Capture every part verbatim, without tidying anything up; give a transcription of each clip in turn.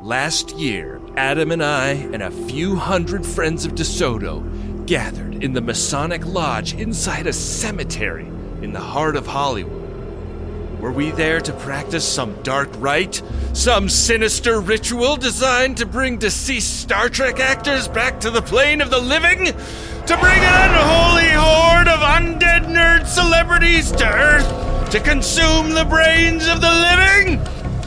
Last year, Adam and I and a few hundred friends of DeSoto gathered in the Masonic Lodge inside a cemetery in the heart of Hollywood. Were we there to practice some dark rite? Some sinister ritual designed to bring deceased Star Trek actors back to the plane of the living? To bring an unholy horde of undead nerd celebrities to Earth to consume the brains of the living?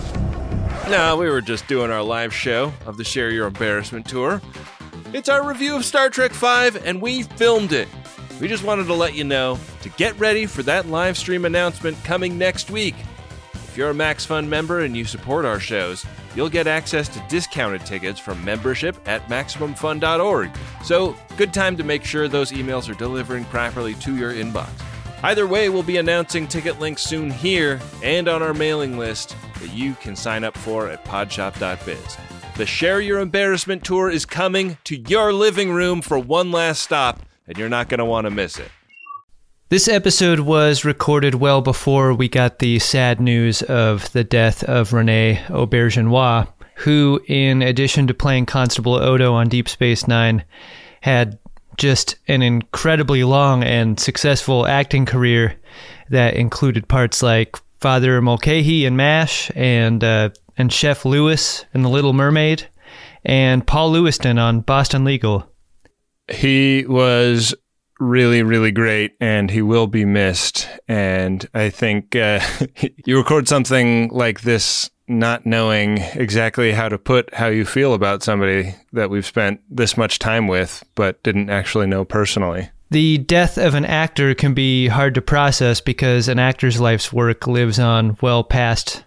No, we were just doing our live show of the Share Your Embarrassment tour. It's our review of Star Trek five, and we filmed it. We just wanted to let you know to get ready for that live stream announcement coming next week. If you're a MaxFun member and you support our shows, you'll get access to discounted tickets from membership at Maximum Fun dot org. So, good time to make sure those emails are delivering properly to your inbox. Either way, we'll be announcing ticket links soon here and on our mailing list that you can sign up for at podshop dot biz. The Share Your Embarrassment tour is coming to your living room for one last stop, and you're not going to want to miss it. This episode was recorded well before we got the sad news of the death of Rene Auberjonois, who, in addition to playing Constable Odo on Deep Space Nine, had just an incredibly long and successful acting career that included parts like Father Mulcahy in MASH and uh, and Chef Lewis in The Little Mermaid, and Paul Lewiston on Boston Legal. He was really, really great, and he will be missed. And I think uh, you record something like this not knowing exactly how to put how you feel about somebody that we've spent this much time with, but didn't actually know personally. The death of an actor can be hard to process because an actor's life's work lives on well past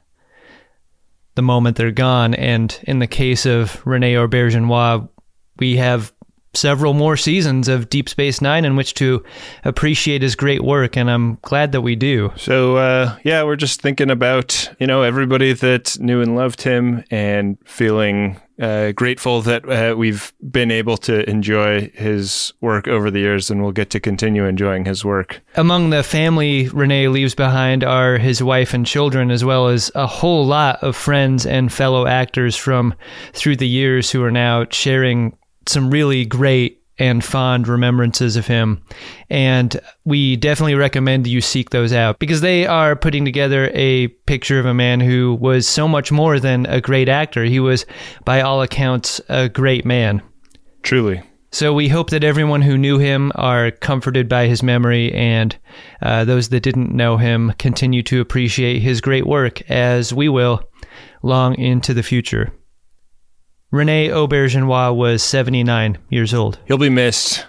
the moment they're gone. And in the case of Rene Auberjonois, we have several more seasons of Deep Space Nine in which to appreciate his great work, and I'm glad that we do. So, uh, yeah, we're just thinking about, you know, everybody that knew and loved him, and feeling uh, grateful that uh, we've been able to enjoy his work over the years, and we'll get to continue enjoying his work. Among the family Rene leaves behind are his wife and children, as well as a whole lot of friends and fellow actors from through the years who are now sharing some really great and fond remembrances of him. And we definitely recommend you seek those out because they are putting together a picture of a man who was so much more than a great actor. He was, by all accounts, a great man. Truly. So we hope that everyone who knew him are comforted by his memory, and uh, those that didn't know him continue to appreciate his great work, as we will, long into the future. Rene Auberjonois was seventy-nine years old. He'll be missed.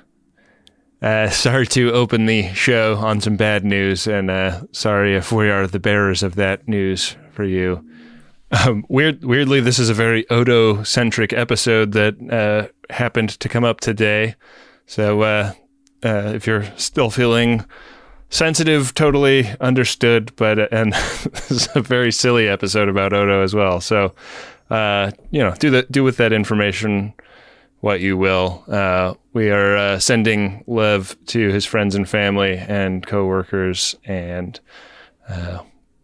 Uh, sorry to open the show on some bad news, and uh, sorry if we are the bearers of that news for you. Um, weird, weirdly, this is a very Odo-centric episode that uh, happened to come up today. So uh, uh, if you're still feeling sensitive, totally understood, but uh, and this is a very silly episode about Odo as well. So Uh, you know, do that. Do with that information what you will. Uh, we are uh, sending love to his friends and family and coworkers, and uh,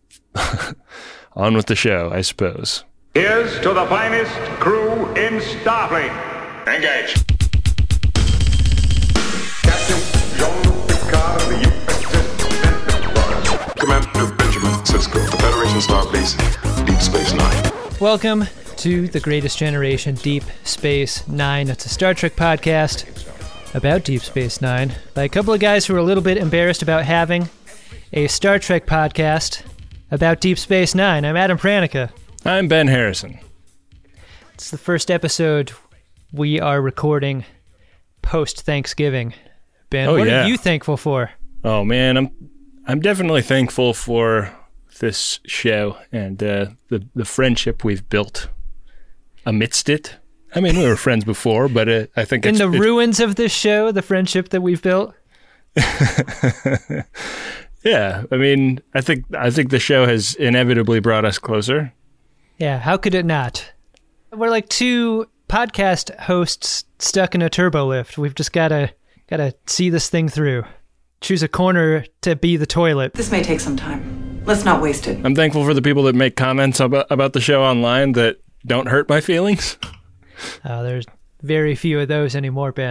on with the show, I suppose. Here's to the finest crew in Starfleet. Engage. Captain Jean-Luc Picard of the U S S Commander Benjamin Sisko, the Federation Starbase, Deep Space Nine. Welcome to The Greatest Generation, Deep Space Nine. It's a Star Trek podcast about Deep Space Nine by a couple of guys who are a little bit embarrassed about having a Star Trek podcast about Deep Space Nine. I'm Adam Pranica. I'm Ben Harrison. It's the first episode we are recording post-Thanksgiving. Ben, oh, what yeah. are you thankful for? Oh, man, I'm I'm definitely thankful for this show and uh, the the friendship we've built amidst it. I mean, we were friends before, but uh, I think in it's, the it's, ruins of this show, the friendship that we've built. Yeah, I mean, I think I think the show has inevitably brought us closer. Yeah, how could it not? We're like two podcast hosts stuck in a turbo lift. We've just gotta gotta see this thing through. Choose a corner to be the toilet. This may take some time. Let's not waste it. I'm thankful for the people that make comments about about the show online that don't hurt my feelings. Uh, there's very few of those anymore, Ben.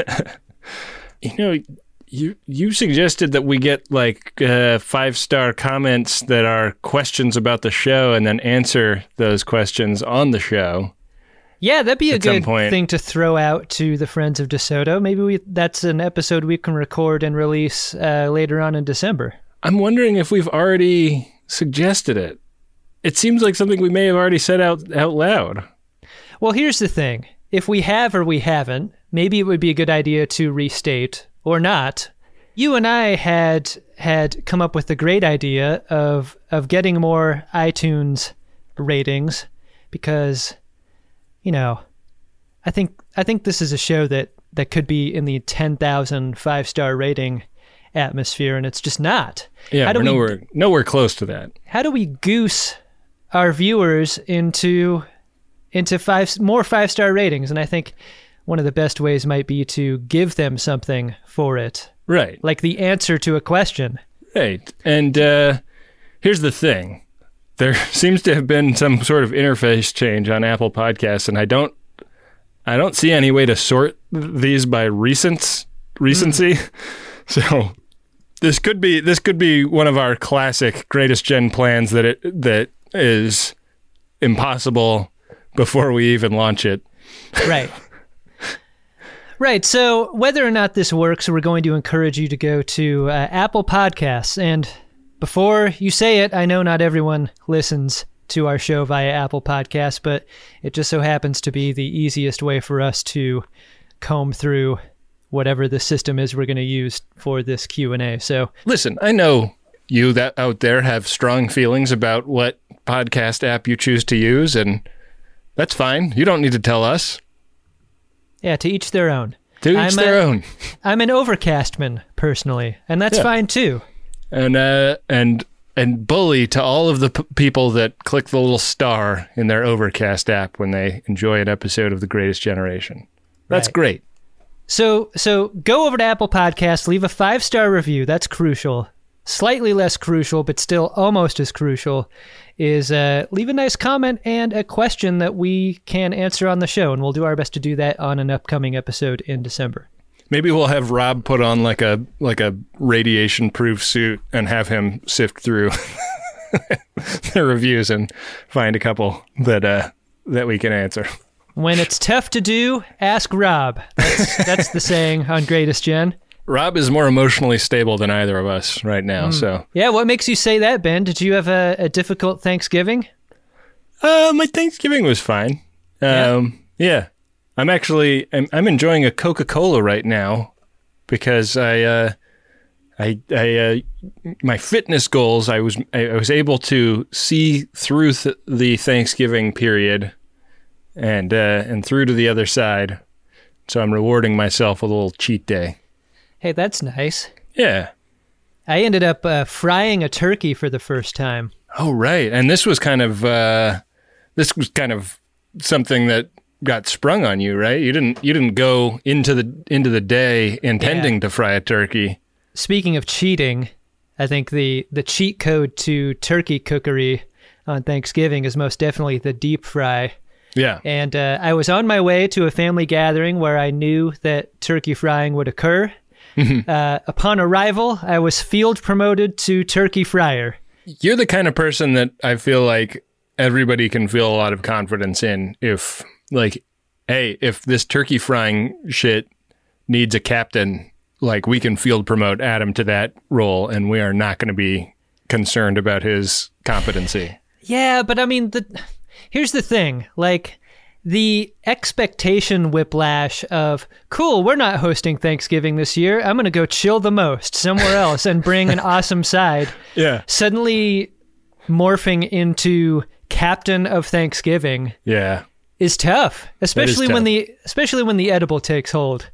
You know, you you suggested that we get like uh, five-star comments that are questions about the show and then answer those questions on the show. Yeah, that'd be a At some good point. thing to throw out to the Friends of DeSoto. Maybe we that's an episode we can record and release uh, later on in December. I'm wondering if we've already suggested it. It seems like something we may have already said out out loud. Well, here's the thing. If we have or we haven't, maybe it would be a good idea to restate, or not. You and I had had come up with the great idea of of getting more iTunes ratings because, you know, I think I think this is a show that, that could be in the ten thousand five-star rating atmosphere, and it's just not. Yeah, How do we're we- nowhere, nowhere close to that. How do we goose our viewers into into five more five-star ratings? And I think one of the best ways might be to give them something for it, Right. like the answer to a question. Right. And uh, here's the thing. There seems to have been some sort of interface change on Apple Podcasts, and I don't I don't see any way to sort these by recent recency. Mm. So this could be this could be one of our classic greatest gen plans that it that is impossible before we even launch it. Right. Right. So whether or not this works, we're going to encourage you to go to uh, Apple Podcasts. And before you say it, I know not everyone listens to our show via Apple Podcasts, but it just so happens to be the easiest way for us to comb through whatever the system is we're going to use for this Q and A. So Listen, I know you that out there have strong feelings about what podcast app you choose to use, and that's fine. You don't need to tell us. yeah, to each their own. To each I'm their a- own. I'm an Overcastman, personally, and that's Yeah. fine too. And uh, and and bully to all of the p- people that click the little star in their Overcast app when they enjoy an episode of The Greatest Generation. That's Right. great. So so go over to Apple Podcasts, leave a five-star review. That's crucial. Slightly less crucial, but still almost as crucial, is uh, leave a nice comment and a question that we can answer on the show, and we'll do our best to do that on an upcoming episode in December. Maybe we'll have Rob put on like a like a radiation-proof suit and have him sift through the reviews and find a couple that uh, that we can answer. When it's tough to do, ask Rob. That's, that's the saying on Greatest Gen. Rob is more emotionally stable than either of us right now, so. Yeah, what makes you say that, Ben? Did you have a, a difficult Thanksgiving? Uh, my Thanksgiving was fine. Um, yeah. yeah. I'm actually, I'm, I'm enjoying a Coca-Cola right now because I, uh, I, I, uh, my fitness goals, I was, I, I was able to see through th- the Thanksgiving period and, uh, and through to the other side. So I'm rewarding myself with a little cheat day. Hey, that's nice. Yeah. I ended up uh, frying a turkey for the first time. Oh, right. And this was kind of, uh, this was kind of something that got sprung on you, right? You didn't, you didn't go into the, into the day intending Yeah. to fry a turkey. Speaking of cheating, I think the, the cheat code to turkey cookery on Thanksgiving is most definitely the deep fry. Yeah. And uh, I was on my way to a family gathering where I knew that turkey frying would occur. Uh, upon arrival, I was field promoted to turkey fryer. You're the kind of person that I feel like everybody can feel a lot of confidence in if, like, hey, if this turkey frying shit needs a captain, like, we can field promote Adam to that role and we are not going to be concerned about his competency. Yeah, but I mean, the here's the thing. Like, the expectation whiplash of, cool, we're not hosting Thanksgiving this year. I'm going to go chill the most somewhere else and bring an awesome side. Yeah. Suddenly morphing into captain of Thanksgiving Yeah. is tough, especially when tough. the especially when the edible takes hold.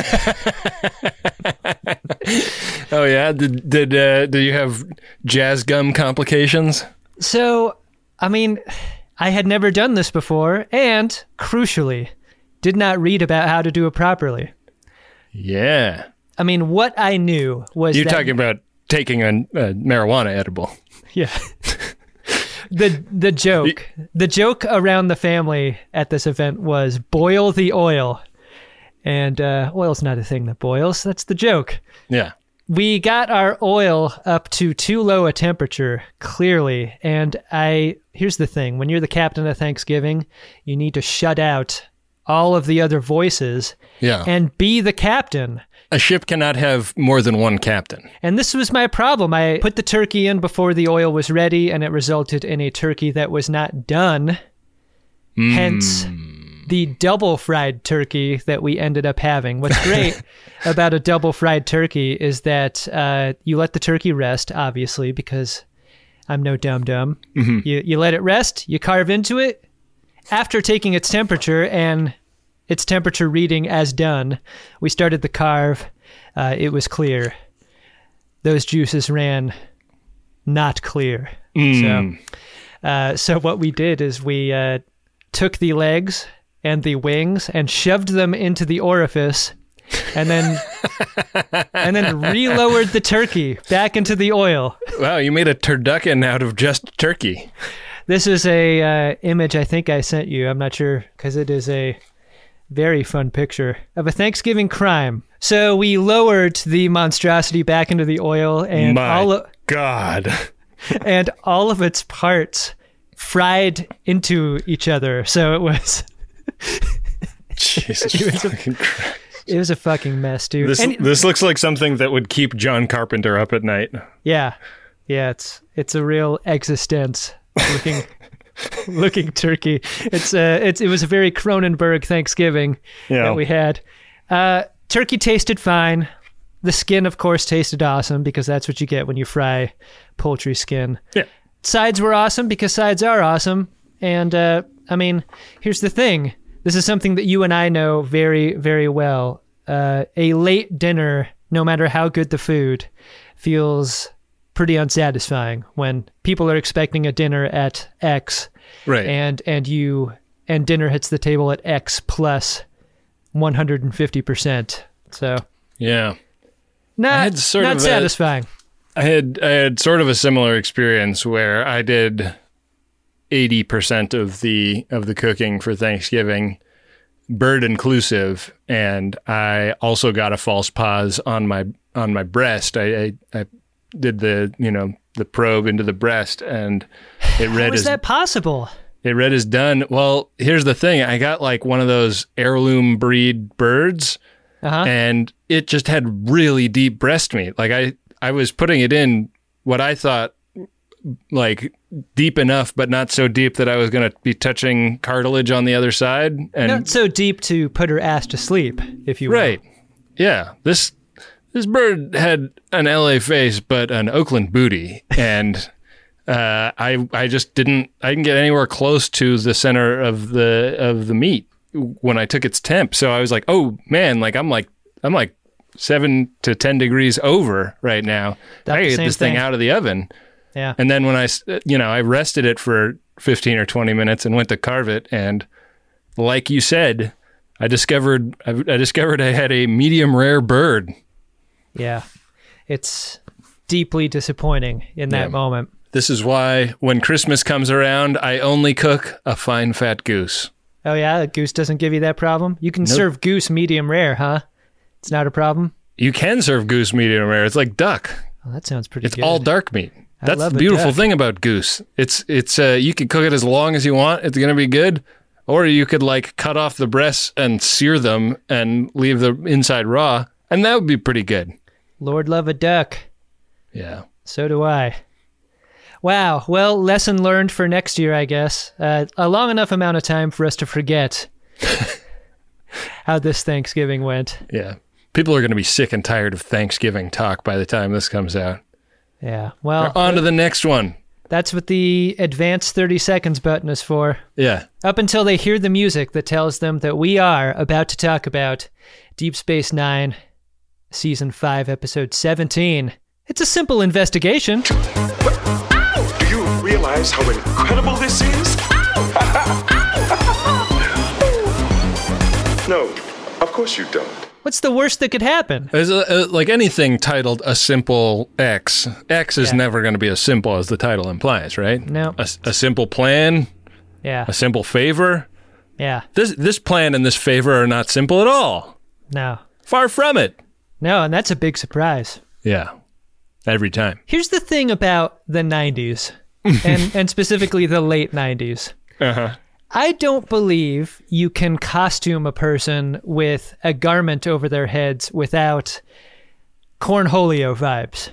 Oh, yeah? Did, did, uh, did you have jazz gum complications? So, I mean, I had never done this before, and crucially, did not read about how to do it properly. Yeah. I mean, what I knew was You're that, talking about taking a, a marijuana edible. yeah. the the joke, the joke around the family at this event was boil the oil. And uh, oil's not a thing that boils. That's the joke. Yeah. We got our oil up to too low a temperature, clearly. And I here's the thing. When you're the captain of Thanksgiving, you need to shut out all of the other voices Yeah. and be the captain. A ship cannot have more than one captain. And this was my problem. I put the turkey in before the oil was ready, and it resulted in a turkey that was not done. Mm. Hence the double fried turkey that we ended up having. What's great about a double fried turkey is that uh, you let the turkey rest, obviously, because I'm no dum-dum. Mm-hmm. You, you let it rest, you carve into it. After taking its temperature and its temperature reading as done, we started the carve. Uh, it was clear. Those juices ran not clear. Mm. So, uh, so what we did is we uh, took the legs and the wings and shoved them into the orifice, and then and then relowered the turkey back into the oil. Wow, you made a turducken out of just turkey. This is a uh, image I think I sent you. I'm not sure, because it is a very fun picture of a Thanksgiving crime. So we lowered the monstrosity back into the oil, and My all of, God. and all of its parts fried into each other. So it was Jesus It was a- fucking Christ. it was a fucking mess, dude. This And- this looks like something that would keep John Carpenter up at night. yeah, yeah. It's it's a real existence looking looking turkey. It's uh it's it was a very Cronenberg Thanksgiving Yeah. that we had. Uh, turkey tasted fine. The skin, of course, tasted awesome, because that's what you get when you fry poultry skin. Yeah. Sides were awesome, because sides are awesome. And uh, I mean, here's the thing. This is something that you and I know very, very well. Uh, a late dinner, no matter how good the food, feels pretty unsatisfying when people are expecting a dinner at X, Right. and and you and dinner hits the table at X plus one hundred fifty percent. So Yeah. not had sort not of a- satisfying. I had I had sort of a similar experience where I did eighty percent of the of the cooking for Thanksgiving, bird inclusive, and I also got a false pause on my on my breast. I I, I did the you know the probe into the breast, and it read How is as that possible? it read as done. Well, here's the thing: I got like one of those heirloom breed birds, Uh-huh. and it just had really deep breast meat. Like I I was putting it in what I thought like deep enough, but not so deep that I was going to be touching cartilage on the other side. And Not so deep to put her ass to sleep, if you will. right, yeah, this this bird had an L A face, but an Oakland booty, and uh, I I just didn't I didn't get anywhere close to the center of the of the meat when I took its temp. So I was like, oh man, like I'm like I'm like seven to ten degrees over right now. Not I the gotta get same this thing thing. out of the oven. Yeah. And then when I, s- you know, I rested it for fifteen or twenty minutes and went to carve it. And like you said, I discovered, I, I discovered I had a medium rare bird. Yeah. It's deeply disappointing in that Yeah. moment. This is why when Christmas comes around, I only cook a fine fat goose. Oh, yeah? A goose doesn't give you that problem? You can Nope. serve goose medium rare, huh? It's not a problem? You can serve goose medium rare. It's like duck. Well, that sounds pretty It's good. all dark meat. I That's love the a beautiful duck. thing about goose. It's it's uh, you can cook it as long as you want. It's gonna be good, or you could like cut off the breasts and sear them and leave the inside raw, and that would be pretty good. Lord love a duck. Yeah. So do I. Wow. Well, lesson learned for next year, I guess. Uh, a long enough amount of time for us to forget how this Thanksgiving went. Yeah. People are going to be sick and tired of Thanksgiving talk by the time this comes out. Yeah. Well, On to the next one. that's what the advanced thirty seconds button is for. Yeah. Up until they hear the music that tells them that we are about to talk about Deep Space Nine, Season five, Episode seventeen. It's a simple investigation. Do you realize how incredible this is? No, of course you don't. What's the worst that could happen? As a, uh, like anything titled a simple X, X is Yeah. never going to be as simple as the title implies, right? No. A, a simple plan, Yeah. a simple favor. Yeah. This this plan and this favor are not simple at all. No. Far from it. No, and that's a big surprise. Yeah. Every time. Here's the thing about the nineties, and, and specifically the late nineties. Uh-huh. I don't believe you can costume a person with a garment over their heads without cornholio vibes.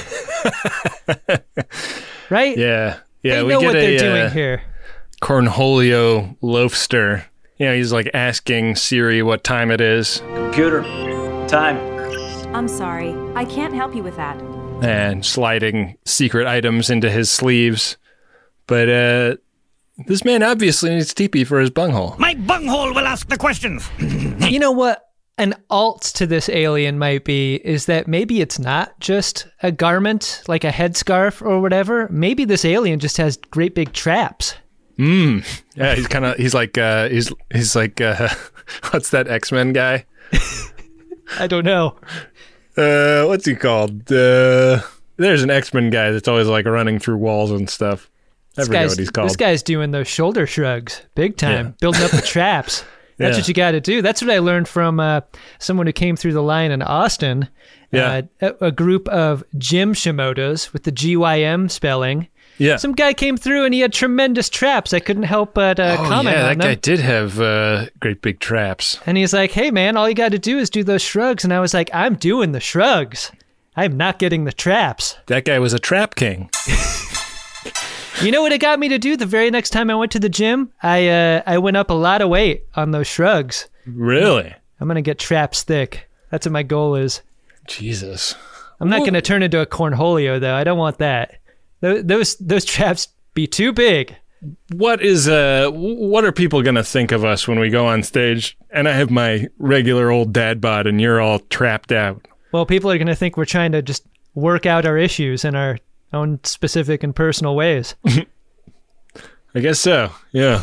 Right? Yeah. Yeah, They we know get what a they're doing uh, here. Cornholio loafster. You know, he's like asking Siri what time it is Computer, time. I'm sorry. I can't help you with that. and sliding secret items into his sleeves. But uh, this man obviously needs teepee for his bunghole. My bunghole will ask the questions. You know what an alt to this alien might be is that maybe it's not just a garment, like a headscarf or whatever. Maybe this alien just has great big traps. Mm. Yeah, he's kind of, he's like, uh, he's, he's like, uh, what's that X-Men guy? I don't know. Uh, what's he called? Uh, there's an X-Men guy that's always like running through walls and stuff. I This forget guy's, what he's called. this guy's doing those shoulder shrugs big time, Yeah. building up the traps. That's Yeah. what you got to do. That's what I learned from uh, someone who came through the line in Austin. Yeah. Uh, a, a group of Jim Shimodas with the G Y M spelling. Yeah. Some guy came through and he had tremendous traps. I couldn't help but uh, oh, comment yeah, on that them. guy did have uh, great big traps. And he's like, hey, man, all you got to do is do those shrugs. And I was like, I'm doing the shrugs. I'm not getting the traps. That guy was a trap king. You know what it got me to do the very next time I went to the gym? I uh, I went up a lot of weight on those shrugs. Really? I'm going to get traps thick. That's what my goal is. Jesus. I'm not going to turn into a cornholio, though. I don't want that. Those those, those traps be too big. What is uh what are people gonna think of us when we go on stage and I have my regular old dad bod and you're all trapped out? Well, people are going to think we're trying to just work out our issues in our own specific and personal ways. I guess so. Yeah.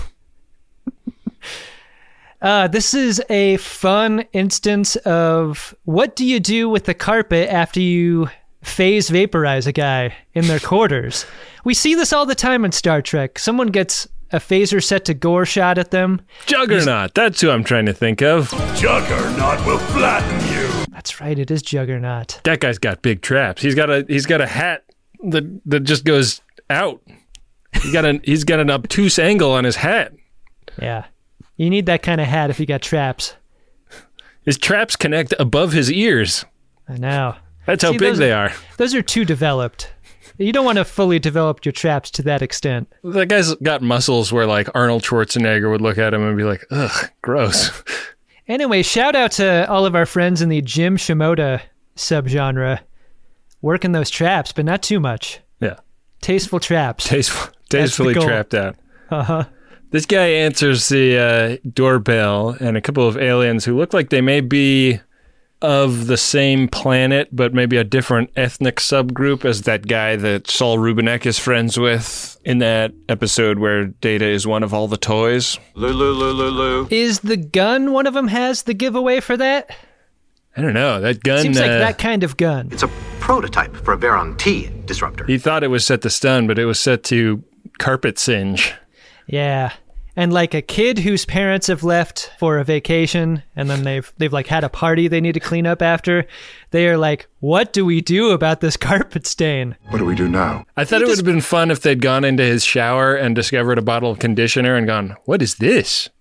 Uh, this is a fun instance of what do you do with the carpet after you phase vaporize a guy in their quarters. We see this all the time in Star Trek. Someone gets a phaser set to gore shot at them. Juggernaut, that's who I'm trying to think of. Juggernaut will flatten you. That's right, it is Juggernaut. That guy's got big traps. He's got a he's got a hat that that just goes out. He got an he's got an obtuse angle on his hat. Yeah. You need that kind of hat if you got traps. His traps connect above his ears. I know. That's how See, big those- they are. Those are too developed. You don't want to fully develop your traps to that extent. That guy's got muscles where like Arnold Schwarzenegger would look at him and be like, ugh, gross. Anyway, shout out to all of our friends in the Jim Shimoda subgenre. Working those traps, but not too much. Yeah. Tasteful traps. Tasteful, tastefully goal. trapped out. Uh-huh. This guy answers the uh, doorbell, and a couple of aliens who look like they may be of the same planet, but maybe a different ethnic subgroup as that guy that Saul Rubinek is friends with in that episode where Data is one of all the toys. Lulu, Lulu, Lulu. Is the gun one of them has the giveaway for that? I don't know. That gun, Seems like uh, that kind of gun. It's a prototype for a Veron T disruptor. he thought it was set to stun, but it was set to carpet singe. Yeah. And like a kid whose parents have left for a vacation and then they've they've like had a party they need to clean up after. They are like, what do we do about this carpet stain? What do we do now? I thought He it would just- have been fun if they'd gone into his shower and discovered a bottle of conditioner and gone, what is this?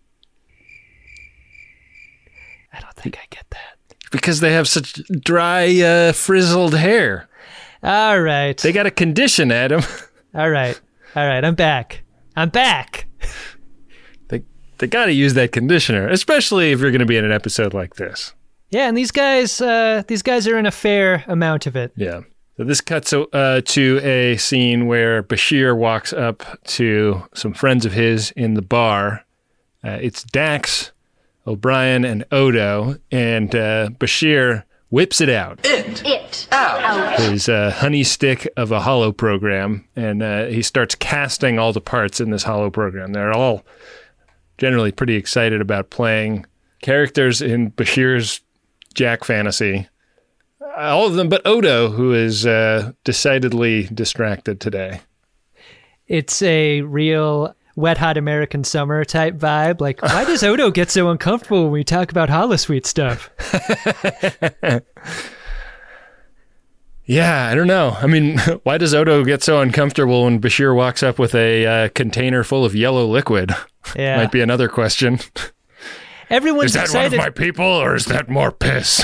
I don't think I get that. Because they have such dry, uh, frizzled hair. All right. They got to condition, Adam. All right. All right. I'm back. I'm back. They they got to use that conditioner, especially if you're going to be in an episode like this. Yeah, and these guys, uh, these guys are in a fair amount of it. Yeah. So this cuts uh, to a scene where Bashir walks up to some friends of his in the bar. Uh, it's Dax, O'Brien, and Odo, and uh, Bashir whips it out. It. Out. His uh, honey stick of a holo program, and uh, he starts casting all the parts in this holo program. They're all generally pretty excited about playing characters in Bashir's Jack Fantasy. All of them but Odo, who is uh, decidedly distracted today. It's a real Wet Hot American Summer type vibe. Like, why does Odo get so uncomfortable when we talk about Holosuite stuff? Yeah, I don't know. I mean, why does Odo get so uncomfortable when Bashir walks up with a uh, container full of yellow liquid? Yeah. Might be another question. Everyone's is that excited. one of my people, or is that more piss?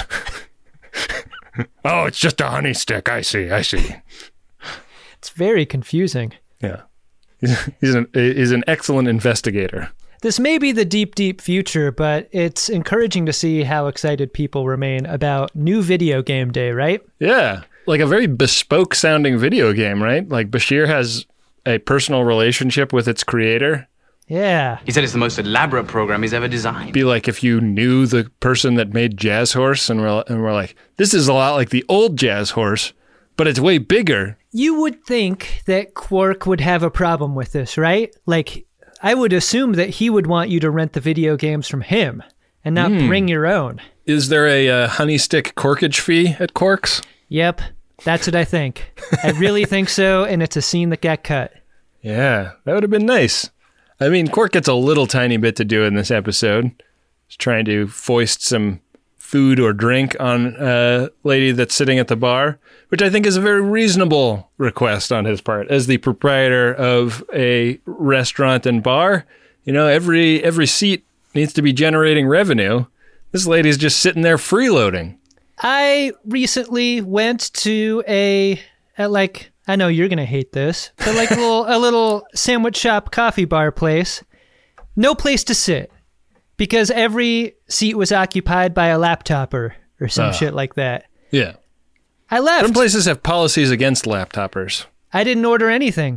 Oh, it's just a honey stick. I see, I see. It's very confusing. Yeah. He's an, he's an excellent investigator. This may be the deep, deep future, but it's encouraging to see how excited people remain about new video game day, right? Yeah. Like a very bespoke sounding video game, right? Like Bashir has a personal relationship with its creator. Yeah. He said it's the most elaborate program he's ever designed. Be like if you knew the person that made Jazz Horse and we're, and we're like, this is a lot like the old Jazz Horse, but it's way bigger. You would think that Quark would have a problem with this, right? Like, I would assume that he would want you to rent the video games from him and not mm. bring your own. Is there a uh, honey stick corkage fee at Quark's? Yep, that's what I think. I really think so, and it's a scene that got cut. Yeah, that would have been nice. I mean, Quark gets a little tiny bit to do in this episode. He's trying to foist some food or drink on a lady that's sitting at the bar, which I think is a very reasonable request on his part. As the proprietor of a restaurant and bar, you know, every every seat needs to be generating revenue. This lady's just sitting there freeloading. I recently went to a, a like... I know you're going to hate this, but like a little, a little sandwich shop coffee bar place. No place to sit because every seat was occupied by a laptopper or some uh, shit like that. Yeah. I left. Some places have policies against laptoppers. I didn't order anything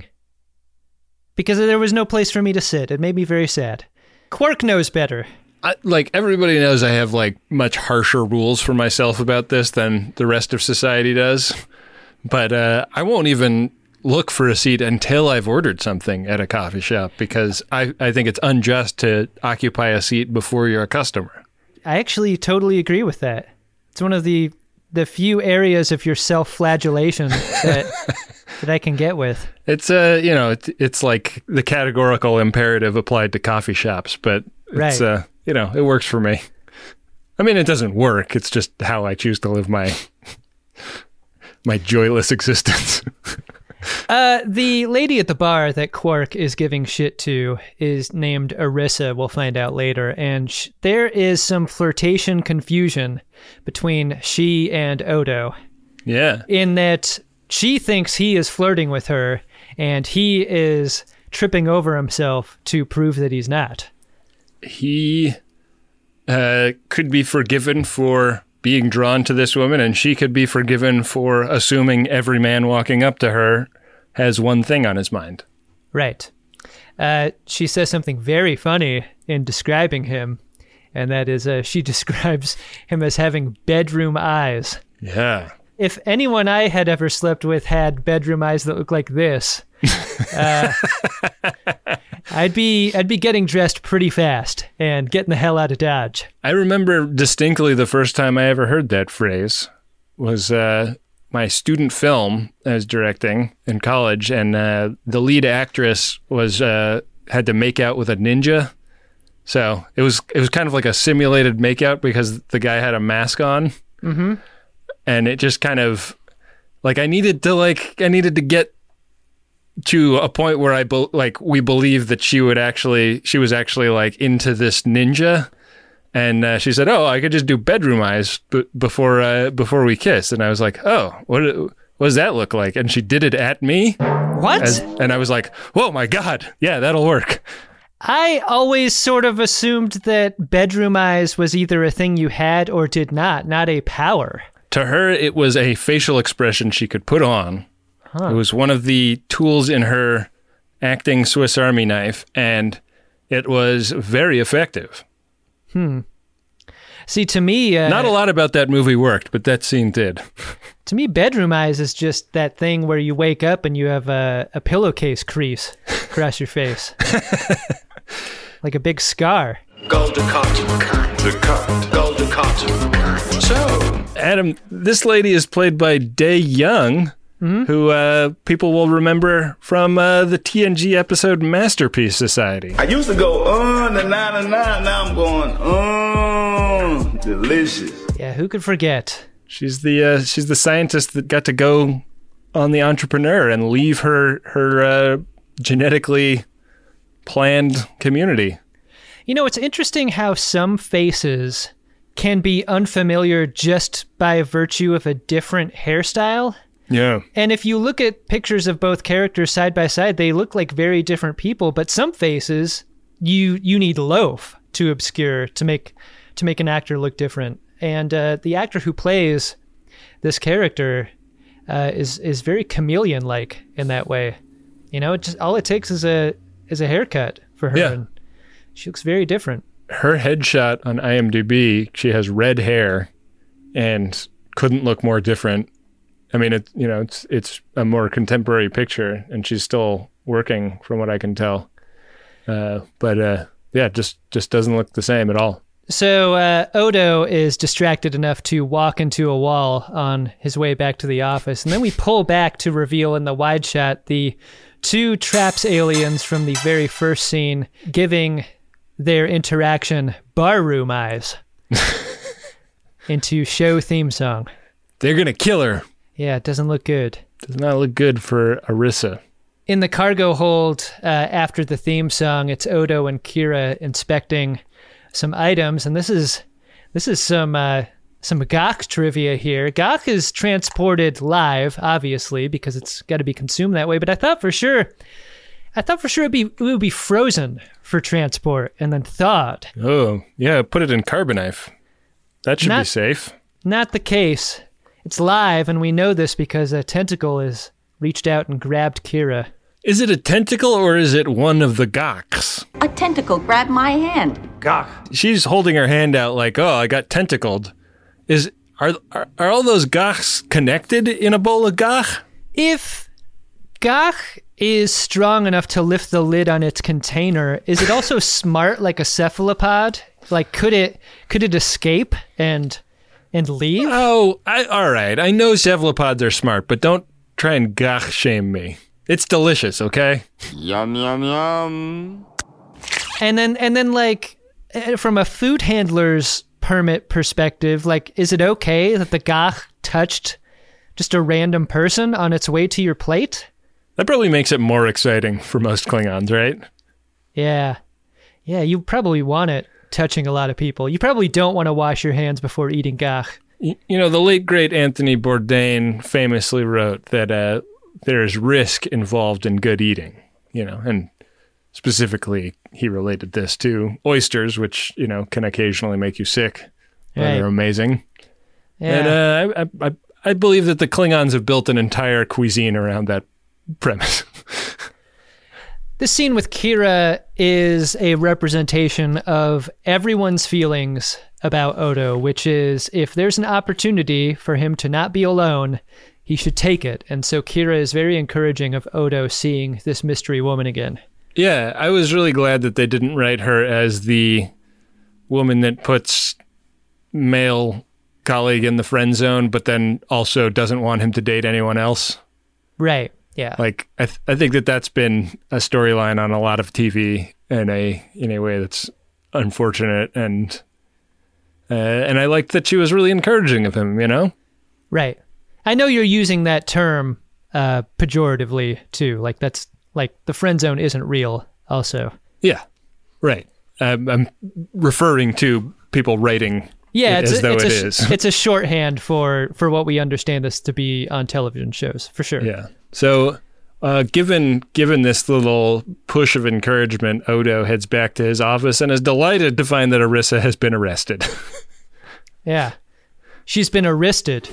because there was no place for me to sit. It made me very sad. Quark knows better. I, like everybody knows I have like much harsher rules for myself about this than the rest of society does. But uh, I won't even look for a seat until I've ordered something at a coffee shop because I, I think it's unjust to occupy a seat before you're a customer. I actually totally agree with that. It's one of the the few areas of your self-flagellation that that I can get with. It's uh you know it's, it's like the categorical imperative applied to coffee shops, but it's right. uh you know it works for me. I mean, it doesn't work. It's just how I choose to live my. My joyless existence. uh, the lady at the bar that Quark is giving shit to is named Arissa, we'll find out later, and sh- there is some flirtation confusion between she and Odo. Yeah. In that she thinks he is flirting with her, and he is tripping over himself to prove that he's not. He uh, could be forgiven for being drawn to this woman, and she could be forgiven for assuming every man walking up to her has one thing on his mind. Right. Uh, she says something very funny in describing him, and that is uh, she describes him as having bedroom eyes. Yeah. If anyone I had ever slept with had bedroom eyes that look like this, uh, I'd be I'd be getting dressed pretty fast and getting the hell out of Dodge. I remember distinctly the first time I ever heard that phrase was uh, my student film I was directing in college, and uh, the lead actress was uh, had to make out with a ninja. So it was it was kind of like a simulated makeout because the guy had a mask on. Mm-hmm. And it just kind of like I needed to like I needed to get to a point where I be, like we believed that she would actually she was actually like into this ninja, and uh, she said, "Oh, I could just do bedroom eyes b- before uh, before we kiss," and I was like, "Oh, what what does that look like?" And she did it at me. What? As, and I was like, "Whoa, my God, yeah, that'll work." I always sort of assumed that bedroom eyes was either a thing you had or did not, not a power. To her, it was a facial expression she could put on. Huh. It was one of the tools in her acting Swiss Army knife, and it was very effective. Hmm. See, to me... Uh, Not a lot about that movie worked, but that scene did. To me, bedroom eyes is just that thing where you wake up and you have a, a pillowcase crease across your face. Like a big scar. Gold to cotton. Cut. To cut. Gold to cotton. Cut. So, Adam, this lady is played by Dae Young, mm-hmm. who uh, people will remember from uh, the T N G episode Masterpiece Society. I used to go, uh, the nine and nine. Now I'm going, uh, delicious. Yeah, who could forget? She's the uh, she's the scientist that got to go on The Entrepreneur and leave her her uh, genetically planned community. You know, it's interesting how some faces can be unfamiliar just by virtue of a different hairstyle. Yeah. And if you look at pictures of both characters side by side, they look like very different people. But some faces, you you need loaf to obscure to make to make an actor look different. And uh, the actor who plays this character uh, is is very chameleon-like in that way. You know, it just all it takes is a is a haircut for her. Yeah. And she looks very different. Her headshot on IMDb, she has red hair and couldn't look more different. I mean, it you know, it's it's a more contemporary picture, and she's still working, from what I can tell. Uh, but uh, yeah, just just doesn't look the same at all. So uh, Odo is distracted enough to walk into a wall on his way back to the office, and then we pull back to reveal in the wide shot the two Traps aliens from the very first scene giving their interaction barroom eyes into show theme song. They're gonna kill her. Yeah, it doesn't look good. Does not look good for Arissa. In the cargo hold, uh, after the theme song, it's Odo and Kira inspecting some items, and this is this is some uh, some Gach trivia here. Gach is transported live, obviously, because it's got to be consumed that way. But I thought for sure, I thought for sure it'd be it would be frozen for transport and then thawed. Oh yeah, put it in Carbonife. That should not, be safe. Not the case. It's live, and we know this because a tentacle has reached out and grabbed Kira. Is it a tentacle or is it one of the Gachs? A tentacle grabbed my hand. Gach. She's holding her hand out like, oh, I got tentacled. Is are are, are all those Gachs connected in a bowl of Gach? If Gach is strong enough to lift the lid on its container, is it also smart like a cephalopod? Like, could it could it escape and and leave? Oh, I, all right. I know cephalopods are smart, but don't try and Gach shame me. It's delicious, okay? Yum, yum, yum. And then, and then, like, from a food handler's permit perspective, like, is it okay that the Gach touched just a random person on its way to your plate? That probably makes it more exciting for most Klingons, right? Yeah. Yeah, you probably want it touching a lot of people. You probably don't want to wash your hands before eating Gach. You know, the late, great Anthony Bourdain famously wrote that uh, there is risk involved in good eating, you know, and specifically he related this to oysters, which, you know, can occasionally make you sick. Right. They're amazing. Yeah. And uh, I, I, I believe that the Klingons have built an entire cuisine around that premise. This scene with Kira is a representation of everyone's feelings about Odo, which is if there's an opportunity for him to not be alone, he should take it. And so Kira is very encouraging of Odo seeing this mystery woman again. Yeah, I was really glad that they didn't write her as the woman that puts male colleague in the friend zone, but then also doesn't want him to date anyone else. Right. Yeah. Like, I th- I think that that's been a storyline on a lot of T V in a in a way that's unfortunate, and uh, and I liked that she was really encouraging of him, you know? Right. I know you're using that term uh, pejoratively, too. Like, that's, like, the friend zone isn't real, also. Yeah. Right. Um, I'm referring to people writing yeah, it it's as a, though it's it a, is. It's a shorthand for, for what we understand this to be on television shows, for sure. Yeah. So, uh, given given this little push of encouragement, Odo heads back to his office and is delighted to find that Arissa has been arrested. Yeah. She's been arrested.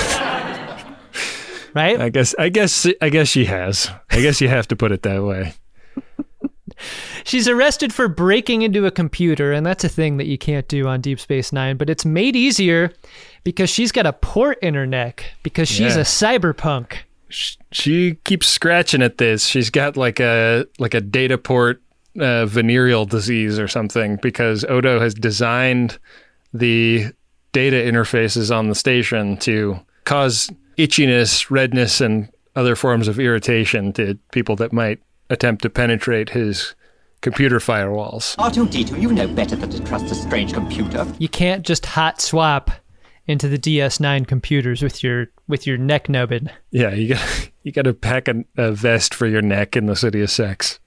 Right? I guess I guess I guess she has. I guess you have to put it that way. She's arrested for breaking into a computer, and that's a thing that you can't do on Deep Space Nine, but it's made easier because she's got a port in her neck because she's Yeah. a cyberpunk. She keeps scratching at this. She's got like a like a data port uh, venereal disease or something, because Odo has designed the data interfaces on the station to cause itchiness, redness, and other forms of irritation to people that might attempt to penetrate his computer firewalls. R two D two, you know better than to trust a strange computer. You can't just hot swap into the D S nine computers with your with your neck nubbin. Yeah, you got you got to pack a, a vest for your neck in the city of sex.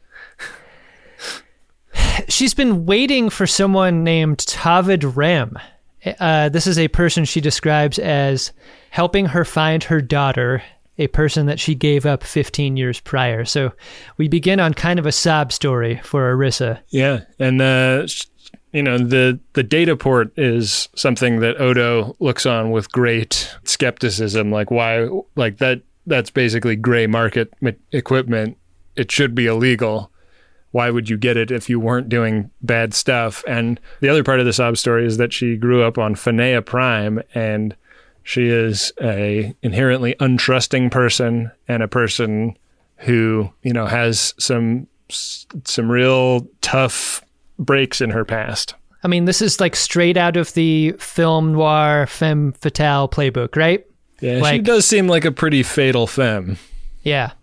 She's been waiting for someone named Tavid Rem. Uh, this is a person she describes as helping her find her daughter, a person that she gave up fifteen years prior. So we begin on kind of a sob story for Orisa. Yeah, and uh, you know, the the data port is something that Odo looks on with great skepticism. Like, why? Like that? That's basically gray market equipment. It should be illegal. Why would you get it if you weren't doing bad stuff? And the other part of the sob story is that she grew up on Phanea Prime, and she is a inherently untrusting person and a person who, you know, has some some real tough breaks in her past. I mean, this is like straight out of the film noir femme fatale playbook, right? Yeah, like, she does seem like a pretty fatal femme. Yeah.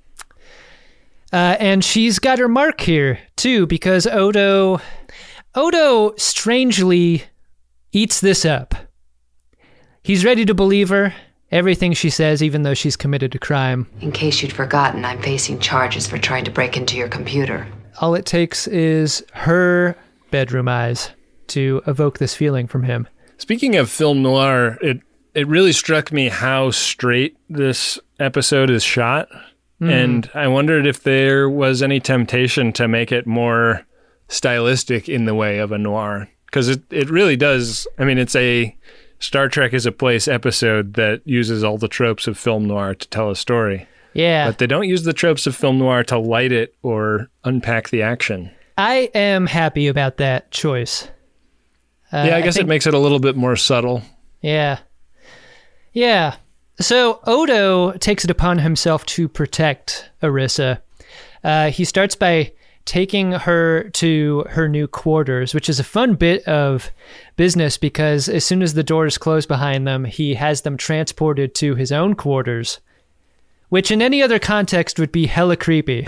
Uh, and she's got her mark here, too, because Odo, Odo strangely eats this up. He's ready to believe her, everything she says, even though she's committed a crime. In case you'd forgotten, I'm facing charges for trying to break into your computer. All it takes is her bedroom eyes to evoke this feeling from him. Speaking of film noir, it, it really struck me how straight this episode is shot. Mm. And I wondered if there was any temptation to make it more stylistic in the way of a noir. Because it, it really does. I mean, it's a Star Trek is a Place episode that uses all the tropes of film noir to tell a story. Yeah. But they don't use the tropes of film noir to light it or unpack the action. I am happy about that choice. Uh, yeah, I guess I think, it makes it a little bit more subtle. Yeah. Yeah. So Odo takes it upon himself to protect Orisa. Uh, he starts by taking her to her new quarters, which is a fun bit of business because as soon as the doors close behind them, he has them transported to his own quarters, which in any other context would be hella creepy.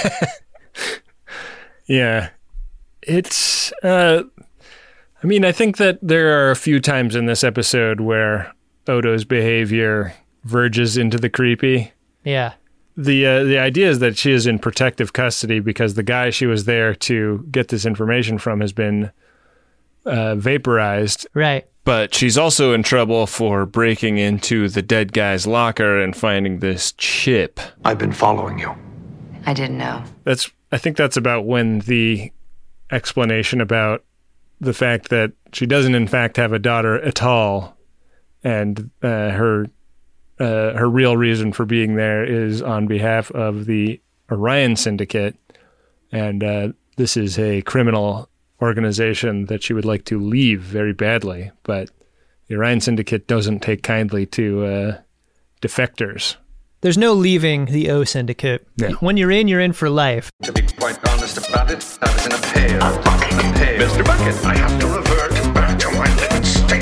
Yeah. It's, uh, I mean, I think that there are a few times in this episode where Odo's behavior verges into the creepy. Yeah. The uh, the idea is that she is in protective custody because the guy she was there to get this information from has been uh, vaporized. Right. But she's also in trouble for breaking into the dead guy's locker and finding this chip. I've been following you. I didn't know. That's I think that's about when the explanation about the fact that she doesn't in fact have a daughter at all, and uh, her uh, her real reason for being there is on behalf of the Orion Syndicate, and uh, this is a criminal organization that she would like to leave very badly, but the Orion Syndicate doesn't take kindly to uh, defectors. There's no leaving the O Syndicate. Yeah. When you're in, you're in for life. To be quite honest about it, I was in a pail. A bucket. A pail. Mister Bucket, I have to revert back to my living state.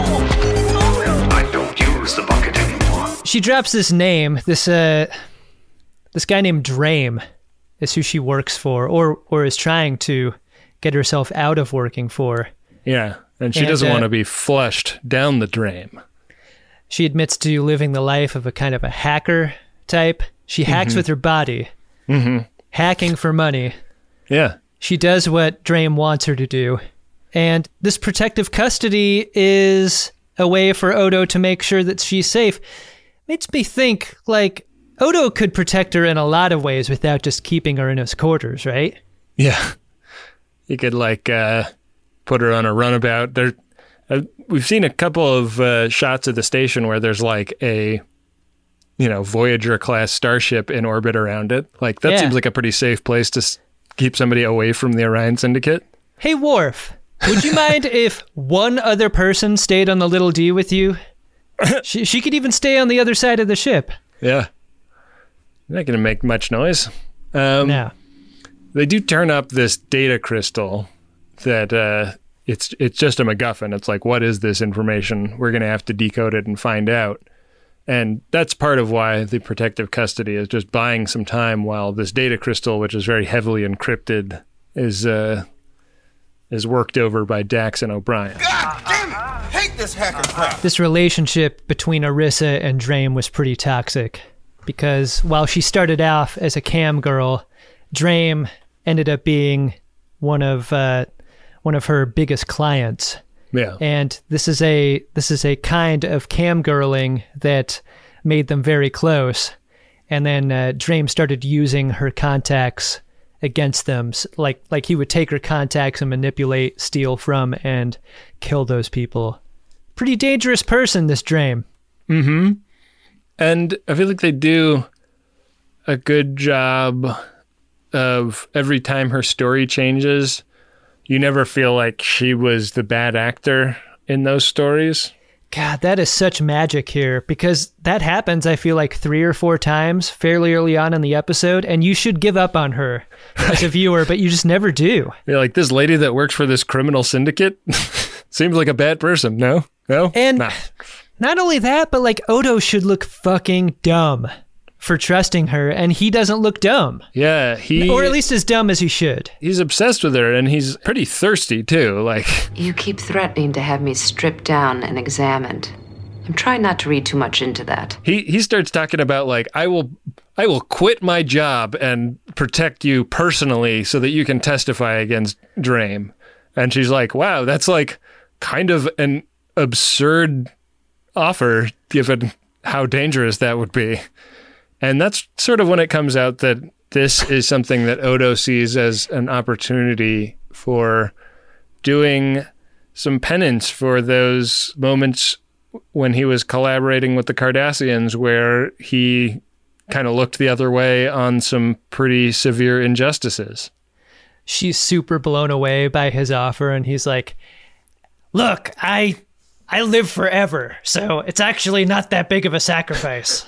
I don't use the bucket anymore. She drops this name. This uh, this guy named Drame is who she works for, or or is trying to get herself out of working for. Yeah, and she And, doesn't uh, want to be flushed down the drain. She admits to living the life of a kind of a hacker type. She hacks Mhm. with her body, Mm-hmm. hacking for money. Yeah. She does what Drame wants her to do. And this protective custody is a way for Odo to make sure that she's safe. Makes me think, like, Odo could protect her in a lot of ways without just keeping her in his quarters, right? Yeah. You could, like, uh, put her on a runabout. There, uh, we've seen a couple of uh, shots of the station where there's, like, a, you know, Voyager-class starship in orbit around it. Like, that Yeah. seems like a pretty safe place to s- keep somebody away from the Orion Syndicate. Hey, Worf, would you mind if one other person stayed on the Little D with you? She, she could even stay on the other side of the ship. Yeah. Not going to make much noise. Um, No. They do turn up this data crystal that uh, it's it's just a MacGuffin. It's like, what is this information? We're going to have to decode it and find out. And that's part of why the protective custody is just buying some time while this data crystal, which is very heavily encrypted, is uh, is worked over by Dax and O'Brien. God damn it! I hate this hacker crap. This relationship between Orissa and Drame was pretty toxic because while she started off as a cam girl, Drame ended up being one of uh, one of her biggest clients. Yeah. And this is a this is a kind of cam girling that made them very close. And then uh, Drame started using her contacts against them. Like like he would take her contacts and manipulate, steal from, and kill those people. Pretty dangerous person, this Drame. Mm-hmm. And I feel like they do a good job of every time her story changes, you never feel like she was the bad actor in those stories. God, that is such magic here because that happens, I feel like, three or four times fairly early on in the episode, and you should give up on her as a viewer, but you just never do. You're like, this lady that works for this criminal syndicate seems like a bad person. No? No? And nah. Not only that, but like Odo should look fucking dumb for trusting her, and he doesn't look dumb. Yeah, he... Or at least as dumb as he should. He's obsessed with her, and he's pretty thirsty, too. Like, you keep threatening to have me stripped down and examined. I'm trying not to read too much into that. He he starts talking about, like, I will I will quit my job and protect you personally so that you can testify against Drame. And she's like, wow, that's, like, kind of an absurd offer, given how dangerous that would be. And that's sort of when it comes out that this is something that Odo sees as an opportunity for doing some penance for those moments when he was collaborating with the Cardassians where he kind of looked the other way on some pretty severe injustices. She's super blown away by his offer, and he's like, look, I I live forever, so it's actually not that big of a sacrifice.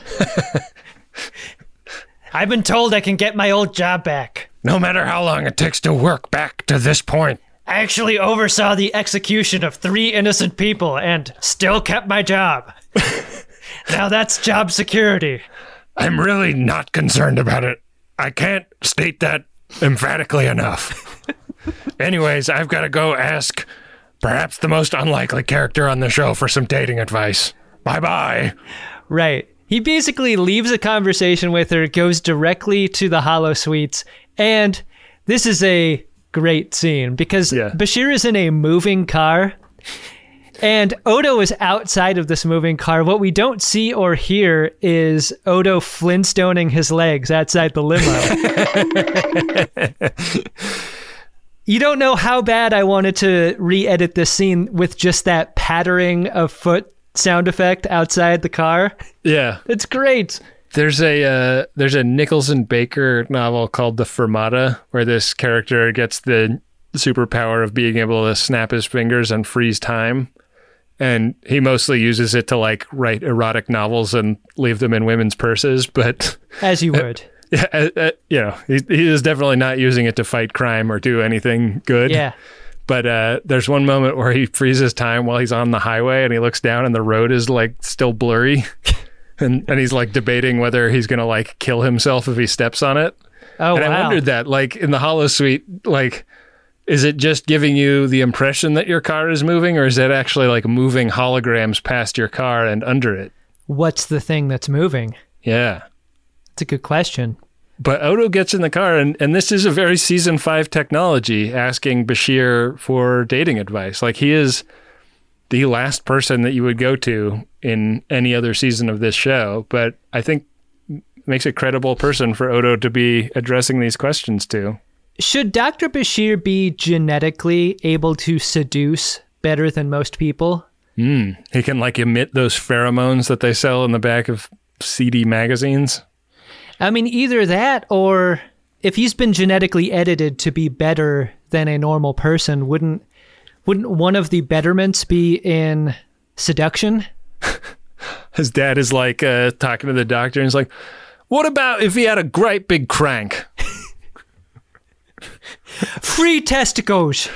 I've been told I can get my old job back. No matter how long it takes to work back to this point. I actually oversaw the execution of three innocent people and still kept my job. Now that's job security. I'm really not concerned about it. I can't state that emphatically enough. Anyways, I've got to go ask perhaps the most unlikely character on the show for some dating advice. Bye-bye. Right. He basically leaves a conversation with her, goes directly to the holosuites, and this is a great scene because yeah. Bashir is in a moving car, and Odo is outside of this moving car. What we don't see or hear is Odo Flintstoning his legs outside the limo. You don't know how bad I wanted to re-edit this scene with just that pattering of foot sound effect outside the car. Yeah. It's great. There's a uh, there's a Nicholson Baker novel called The Fermata where this character gets the superpower of being able to snap his fingers and freeze time. And he mostly uses it to like write erotic novels and leave them in women's purses, but as you would. Yeah, uh, uh, you know, he, he is definitely not using it to fight crime or do anything good. Yeah. But uh, there's one moment where he freezes time while he's on the highway and he looks down and the road is like still blurry. and and he's like debating whether he's going to like kill himself if he steps on it. Oh, and wow. I wondered that, like in the holosuite, like, is it just giving you the impression that your car is moving or is it actually like moving holograms past your car and under it? What's the thing that's moving? Yeah. It's a good question. But Odo gets in the car, and, and this is a very season five technology, asking Bashir for dating advice. Like, he is the last person that you would go to in any other season of this show. But I think makes a credible person for Odo to be addressing these questions to. Should Doctor Bashir be genetically able to seduce better than most people? Mm, he can, like, emit those pheromones that they sell in the back of seedy magazines. I mean, either that or if he's been genetically edited to be better than a normal person, wouldn't wouldn't one of the betterments be in seduction? His dad is like uh, talking to the doctor and he's like, what about if he had a great big crank? Free testicles.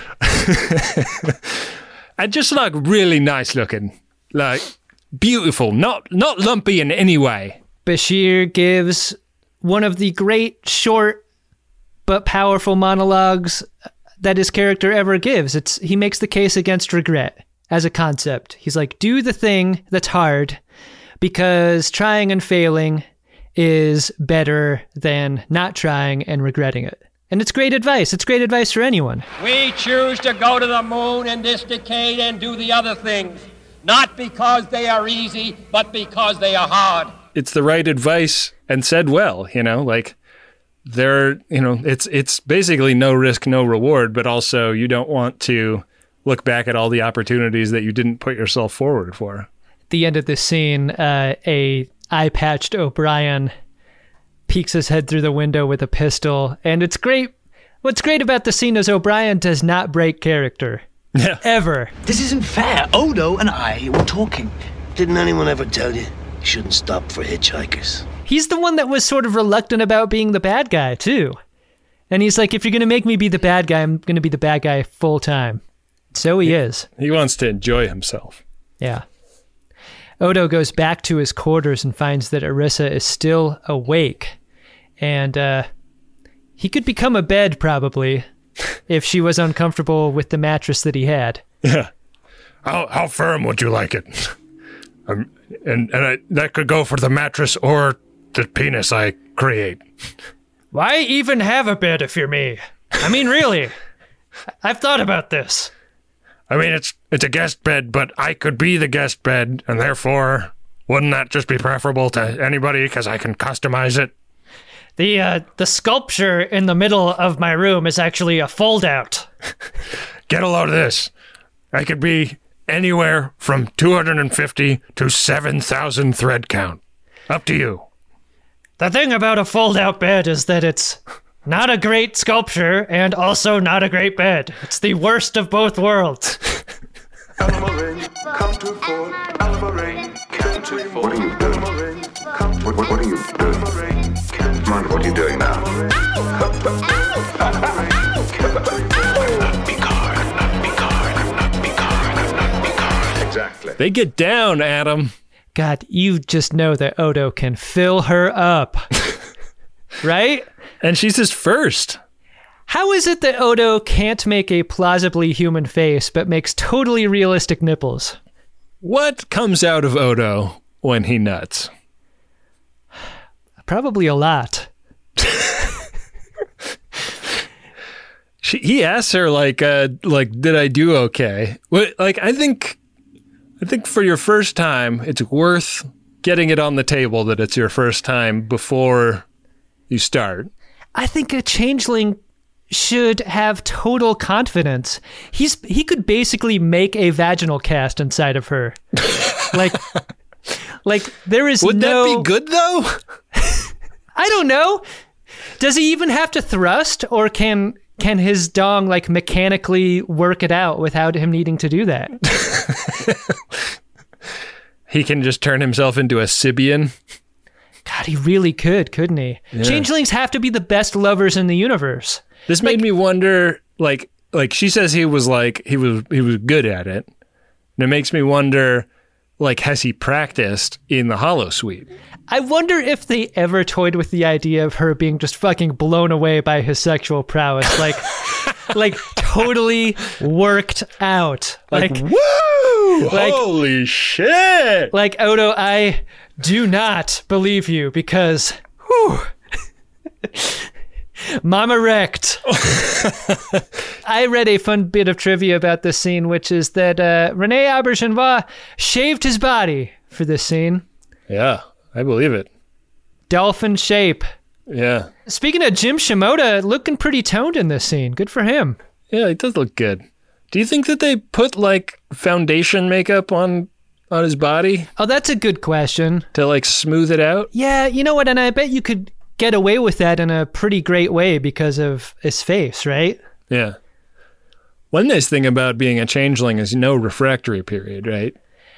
And just like really nice looking. Like beautiful. Not not lumpy in any way. Bashir gives one of the great short but powerful monologues that his character ever gives. It's he makes the case against regret as a concept. He's like, do the thing that's hard because trying and failing is better than not trying and regretting it. And it's great advice. It's great advice for anyone. We choose to go to the moon in this decade and do the other things, not because they are easy, but because they are hard. It's the right advice and said well, you know, like there, you know, it's it's basically no risk, no reward, but also you don't want to look back at all the opportunities that you didn't put yourself forward for. At the end of this scene, uh, a eye-patched O'Brien peeks his head through the window with a pistol, and it's great. What's great about the scene is O'Brien does not break character. Yeah. Ever. This isn't fair. Odo and I were talking. Didn't anyone ever tell you you shouldn't stop for hitchhikers? He's the one that was sort of reluctant about being the bad guy, too. And he's like, if you're going to make me be the bad guy, I'm going to be the bad guy full time. So he, he is. He wants to enjoy himself. Yeah. Odo goes back to his quarters and finds that Arissa is still awake. And uh, he could become a bed, probably, if she was uncomfortable with the mattress that he had. Yeah. How how firm would you like it? Um, and and I, that could go for the mattress or the penis I create. Why even have a bed if you're me? I mean, really. I've thought about this. I mean, it's it's a guest bed, but I could be the guest bed, and therefore, wouldn't that just be preferable to anybody because I can customize it? The uh, the sculpture in the middle of my room is actually a fold-out. Get a load of this. I could be anywhere from two hundred fifty to seven thousand thread count. Up to you. The thing about a fold-out bed is that it's not a great sculpture and also not a great bed. It's the worst of both worlds. What are you doing? What, what, what are you doing? Mind what you're doing now. Exactly. They get down, Adam. God, you just know that Odo can fill her up. Right? And she's his first. How is it that Odo can't make a plausibly human face, but makes totally realistic nipples? What comes out of Odo when he nuts? Probably a lot. she, he asks her, like, uh, like, did I do okay? Well, like, I think, I think for your first time, it's worth getting it on the table that it's your first time before you start. I think a changeling should have total confidence. He's he could basically make a vaginal cast inside of her. like like there is Would no that be good though? I don't know. Does he even have to thrust, or can can his dong like mechanically work it out without him needing to do that? He can just turn himself into a Sibian. God, he really could, couldn't he? Yeah. Changelings have to be the best lovers in the universe. This made like, me wonder, like, like she says he was like, he was, he was good at it. And it makes me wonder, like, has he practiced in the holosuite? I wonder if they ever toyed with the idea of her being just fucking blown away by his sexual prowess. Like, like totally worked out. Like, like woo! Like, holy shit! Like, Odo, I do not believe you because, whew, Mama wrecked. I read a fun bit of trivia about this scene, which is that uh, Rene Auberjonois shaved his body for this scene. Yeah, I believe it. Dolphin shape. Yeah. Speaking of Jim Shimoda, looking pretty toned in this scene. Good for him. Yeah, he does look good. Do you think that they put, like, foundation makeup on on his body? Oh, that's a good question. To, like, smooth it out? Yeah, you know what? And I bet you could get away with that in a pretty great way because of his face, right? Yeah. One nice thing about being a changeling is no refractory period, right?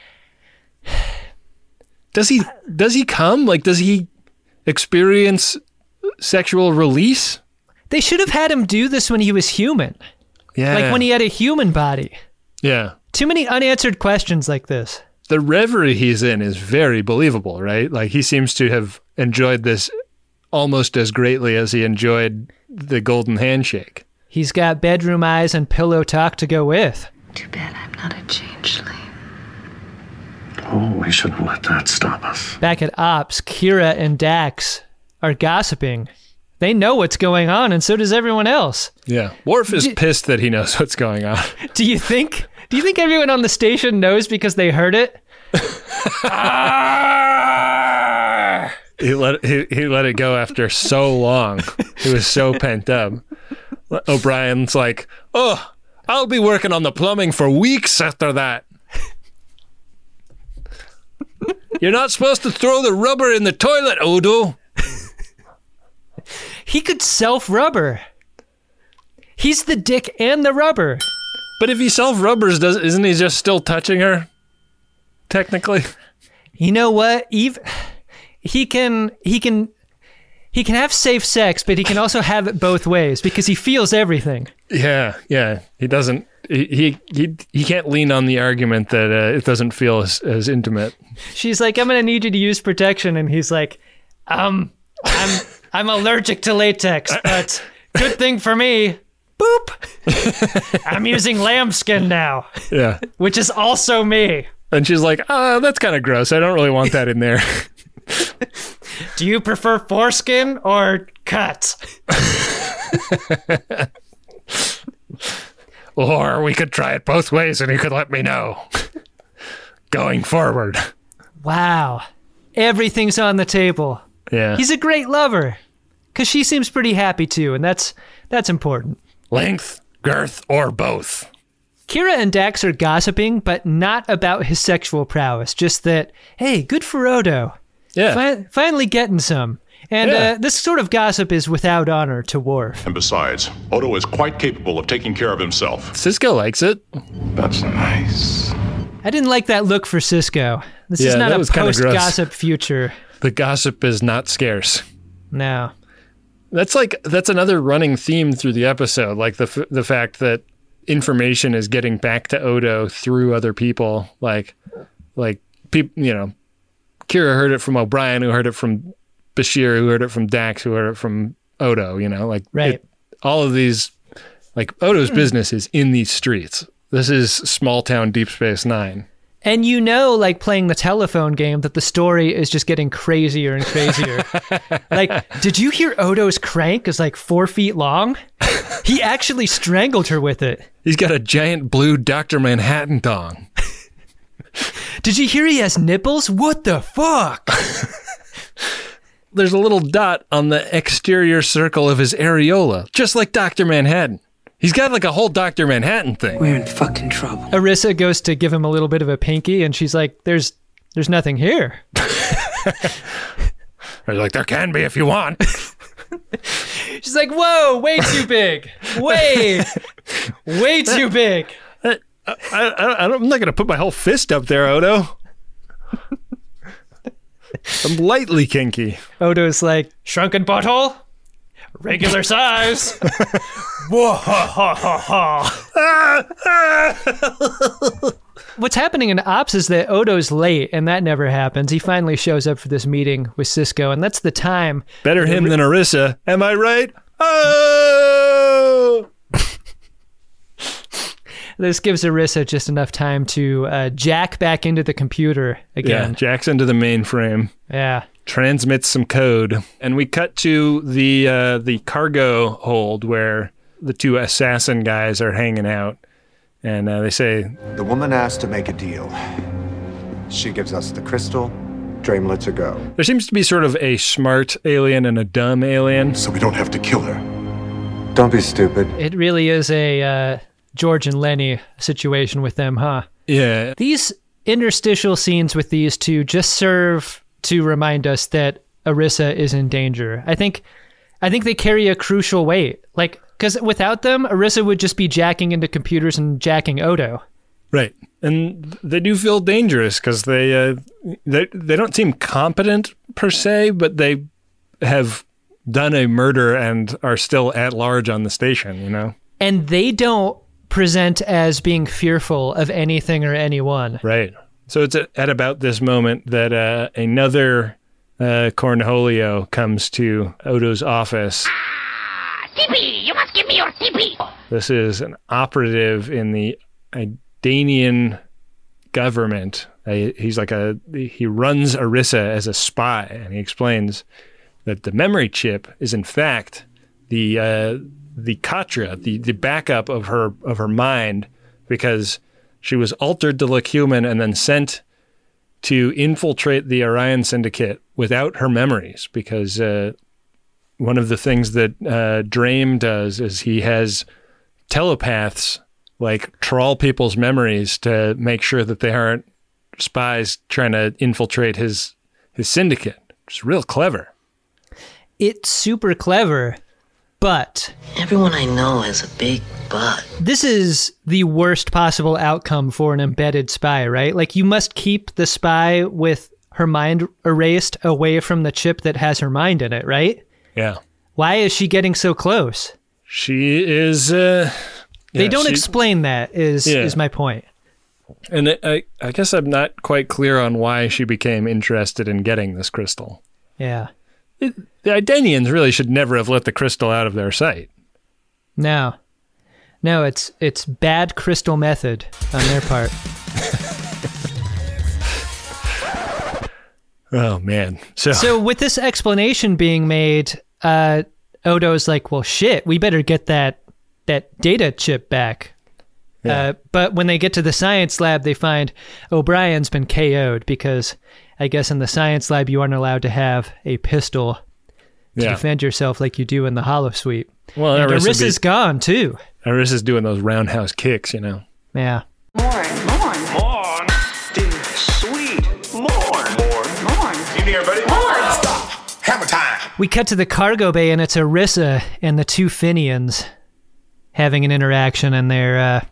Does he does he come? Like, does he experience sexual release? They should have had him do this when he was human. Yeah. Like when he had a human body. Yeah. Too many unanswered questions like this. The reverie he's in is very believable, right? Like he seems to have enjoyed this almost as greatly as he enjoyed the golden handshake. He's got bedroom eyes and pillow talk to go with. Too bad I'm not a changeling. Oh, we shouldn't let that stop us. Back at Ops, Kira and Dax are gossiping. They know what's going on, and so does everyone else. Yeah. Worf is do, pissed that he knows what's going on. Do you think do you think everyone on the station knows because they heard it? ah! He let he, he let it go after so long. He was so pent up. O'Brien's like, oh, I'll be working on the plumbing for weeks after that. You're not supposed to throw the rubber in the toilet, Odo. He could self-rubber. He's the dick and the rubber. But if he self-rubbers, does isn't he just still touching her? Technically. You know what? Eve, he can he can he can have safe sex, but he can also have it both ways because he feels everything. Yeah, yeah. He doesn't. He he he, he can't lean on the argument that uh, it doesn't feel as, as intimate. She's like, I'm gonna need you to use protection, and he's like, um, I'm I'm allergic to latex, but good thing for me. Boop. I'm using lambskin now. Yeah. Which is also me. And she's like, oh, that's kind of gross. I don't really want that in there. Do you prefer foreskin or cut? Or we could try it both ways and you could let me know. Going forward. Wow. Everything's on the table. Yeah. He's a great lover. Because she seems pretty happy too, and that's that's important. Length, girth, or both. Kira and Dax are gossiping, but not about his sexual prowess. Just that, hey, good for Odo. Yeah. Fi- finally getting some. And yeah. uh, this sort of gossip is without honor to Worf. And besides, Odo is quite capable of taking care of himself. Sisko likes it. That's nice. I didn't like that look for Sisko. This yeah, is not a post-gossip future. The gossip is not scarce. No. That's like that's another running theme through the episode, like the f- the fact that information is getting back to Odo through other people, like like people, you know, Kira heard it from O'Brien, who heard it from Bashir, who heard it from Dax, who heard it from Odo. You know, like right. it, all of these, like Odo's business is in these streets. This is small town Deep Space Nine. And you know, like playing the telephone game, that the story is just getting crazier and crazier. Like, did you hear Odo's crank is like four feet long? He actually strangled her with it. He's got a giant blue Doctor Manhattan dong. Did you hear he has nipples? What the fuck? There's a little dot on the exterior circle of his areola, just like Doctor Manhattan. He's got like a whole Doctor Manhattan thing. We're in fucking trouble. Arissa goes to give him a little bit of a pinky, and she's like, there's there's nothing here. They're like, there can be if you want. She's like, whoa, way too big. Way, way too big. I, I, I, I'm not going to put my whole fist up there, Odo. I'm lightly kinky. Odo's like, shrunken butthole? Regular size. What's happening in Ops is that Odo's late, and that never happens. He finally shows up for this meeting with Sisko, and that's the time. Better him than Arissa. Am I right? Oh! This gives Arissa just enough time to uh, jack back into the computer again. Yeah, jacks into the mainframe. Yeah. Transmits some code, and we cut to the uh, the cargo hold where the two assassin guys are hanging out, and uh, they say, the woman asked to make a deal. She gives us the crystal, Draym lets her go. There seems to be sort of a smart alien and a dumb alien. So we don't have to kill her. Don't be stupid. It really is a uh, George and Lenny situation with them, huh? Yeah. These interstitial scenes with these two just serve to remind us that Arissa is in danger. I think I think they carry a crucial weight. Like, because without them, Arissa would just be jacking into computers and jacking Odo. Right. And they do feel dangerous because they, uh, they, they don't seem competent per se, but they have done a murder and are still at large on the station, you know? And they don't present as being fearful of anything or anyone. Right. So it's at about this moment that uh, another uh, Cornholio comes to Odo's office. C P! You must give me your C P! This is an operative in the Idanian government. Uh, he's like a, he runs Orissa as a spy, and he explains that the memory chip is in fact the uh, the Katra, the, the backup of her of her mind, because she was altered to look human and then sent to infiltrate the Orion Syndicate without her memories, because uh, one of the things that uh, Drame does is he has telepaths like trawl people's memories to make sure that they aren't spies trying to infiltrate his his syndicate. It's real clever. It's super clever, but everyone I know has a big butt. This is the worst possible outcome for an embedded spy, right? Like, you must keep the spy with her mind erased away from the chip that has her mind in it, right? Yeah. Why is she getting so close? She is... Uh, they yeah, don't she, explain that, is yeah. is my point. And it, I, I guess I'm not quite clear on why she became interested in getting this crystal. Yeah. It, the Idanians really should never have let the crystal out of their sight. No. No, it's it's bad crystal method on their part. Oh, man. So, so with this explanation being made, uh, Odo's like, well, shit, we better get that that data chip back. Yeah. Uh, but when they get to the science lab, they find O'Brien's been K O'd because I guess in the science lab you aren't allowed to have a pistol to yeah. defend yourself like you do in the holosuite. Well, and Orissa's be- gone, too. Orissa's doing those roundhouse kicks, you know. Yeah. More, more, more. Dude, sweet. More, more, more. You near, buddy? More. Stop. Hammer time. We cut to the cargo bay, and it's Orissa and the two Finians having an interaction, and they're... Uh,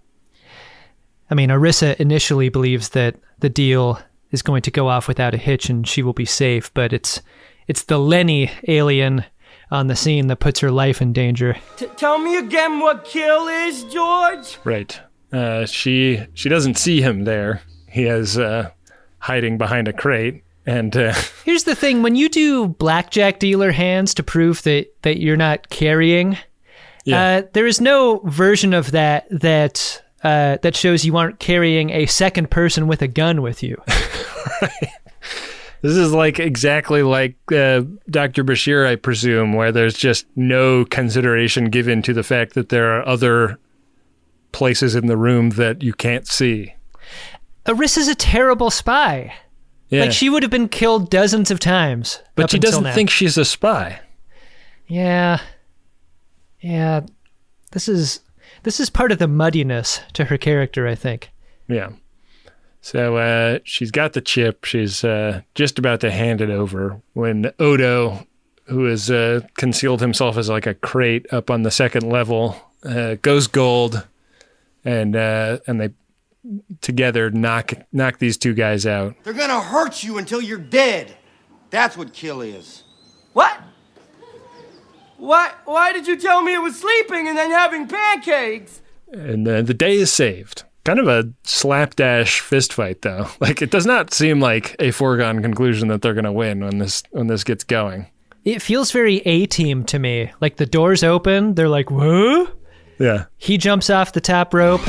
I mean, Orissa initially believes that the deal is going to go off without a hitch and she will be safe, but it's it's the Lenny alien on the scene that puts her life in danger. T- tell me again what kill is, George? Right. Uh, she she doesn't see him there. He is uh, hiding behind a crate. And uh, here's the thing: when you do blackjack dealer hands to prove that that you're not carrying, yeah. uh, there is no version of that that. Uh, that shows you aren't carrying a second person with a gun with you. Right. This is like exactly like uh, Doctor Bashir, I presume, where there's just no consideration given to the fact that there are other places in the room that you can't see. Orissa's a terrible spy. Yeah. Like, she would have been killed dozens of times. But she doesn't now. think she's a spy. Yeah. Yeah. This is... This is part of the muddiness to her character, I think. Yeah. So uh, she's got the chip. She's uh, just about to hand it over when Odo, who has uh, concealed himself as like a crate up on the second level, uh, goes gold, and uh, and they together knock knock these two guys out. They're gonna hurt you until you're dead. That's what kill is. What? Why Why did you tell me it was sleeping and then having pancakes? And uh, the day is saved. Kind of a slapdash fist fight, though. Like, it does not seem like a foregone conclusion that they're going to win when this when this gets going. It feels very A-Team to me. Like, the doors open, they're like, whoa? Yeah. He jumps off the top rope.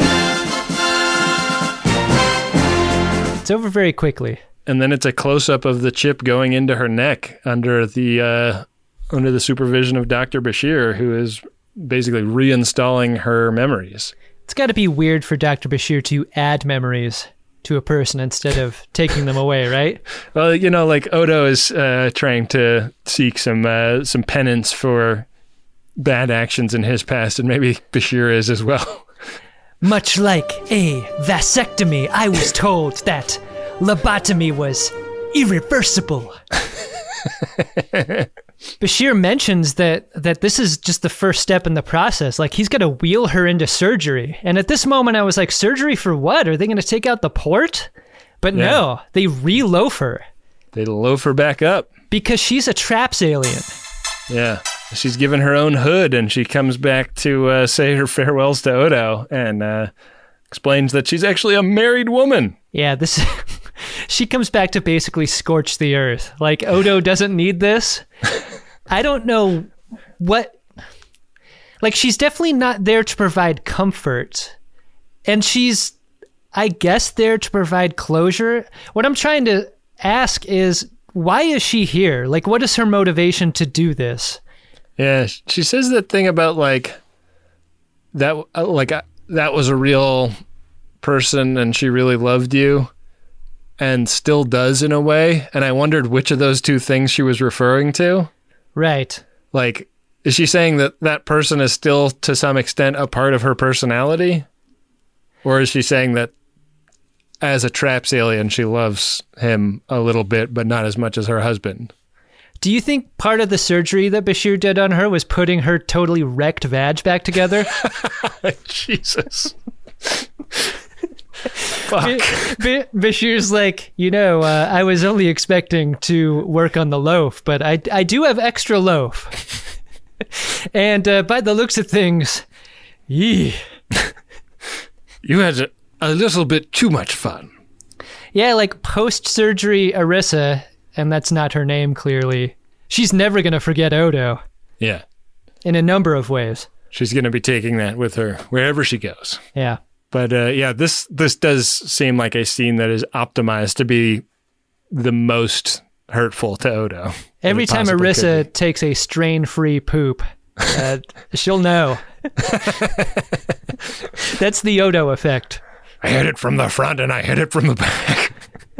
It's over very quickly. And then it's a close-up of the chip going into her neck under the... Uh, under the supervision of Doctor Bashir, who is basically reinstalling her memories. It's got to be weird for Doctor Bashir to add memories to a person instead of taking them away, right? Well, you know, like Odo is uh, trying to seek some uh, some penance for bad actions in his past, and maybe Bashir is as well. Much like a vasectomy, I was told that lobotomy was irreversible. Bashir mentions that that this is just the first step in the process. Like, he's got to wheel her into surgery. And at this moment, I was like, surgery for what? Are they going to take out the port? But yeah. No, they re-loaf her. They loaf her back up. Because she's a traps alien. Yeah. She's given her own hood, and she comes back to uh, say her farewells to Odo, and uh, explains that she's actually a married woman. Yeah, this... She comes back to basically scorch the earth. Like, Odo doesn't need this. I don't know what... Like, she's definitely not there to provide comfort. And she's, I guess, there to provide closure. What I'm trying to ask is, why is she here? Like, what is her motivation to do this? Yeah, she says that thing about, like, that, like, uh, that was a real person and she really loved you. And still does in a way. And I wondered which of those two things she was referring to. Right. Like, is she saying that that person is still, to some extent, a part of her personality? Or is she saying that as a traps alien, she loves him a little bit, but not as much as her husband? Do you think part of the surgery that Bashir did on her was putting her totally wrecked vag back together? Jesus. Fuck. B- B- Bashir's like, you know, uh, I was only expecting to work on the loaf, but I, I do have extra loaf. And uh, by the looks of things, yee. You had a, a little bit too much fun. Yeah, like post-surgery Arissa, and that's not her name, clearly. She's never going to forget Odo. Yeah. In a number of ways. She's going to be taking that with her wherever she goes. Yeah. But uh, yeah, this this does seem like a scene that is optimized to be the most hurtful to Odo. Every time Arissa takes a strain-free poop, uh, she'll know. That's the Odo effect. I hit it from the front and I hit it from the back.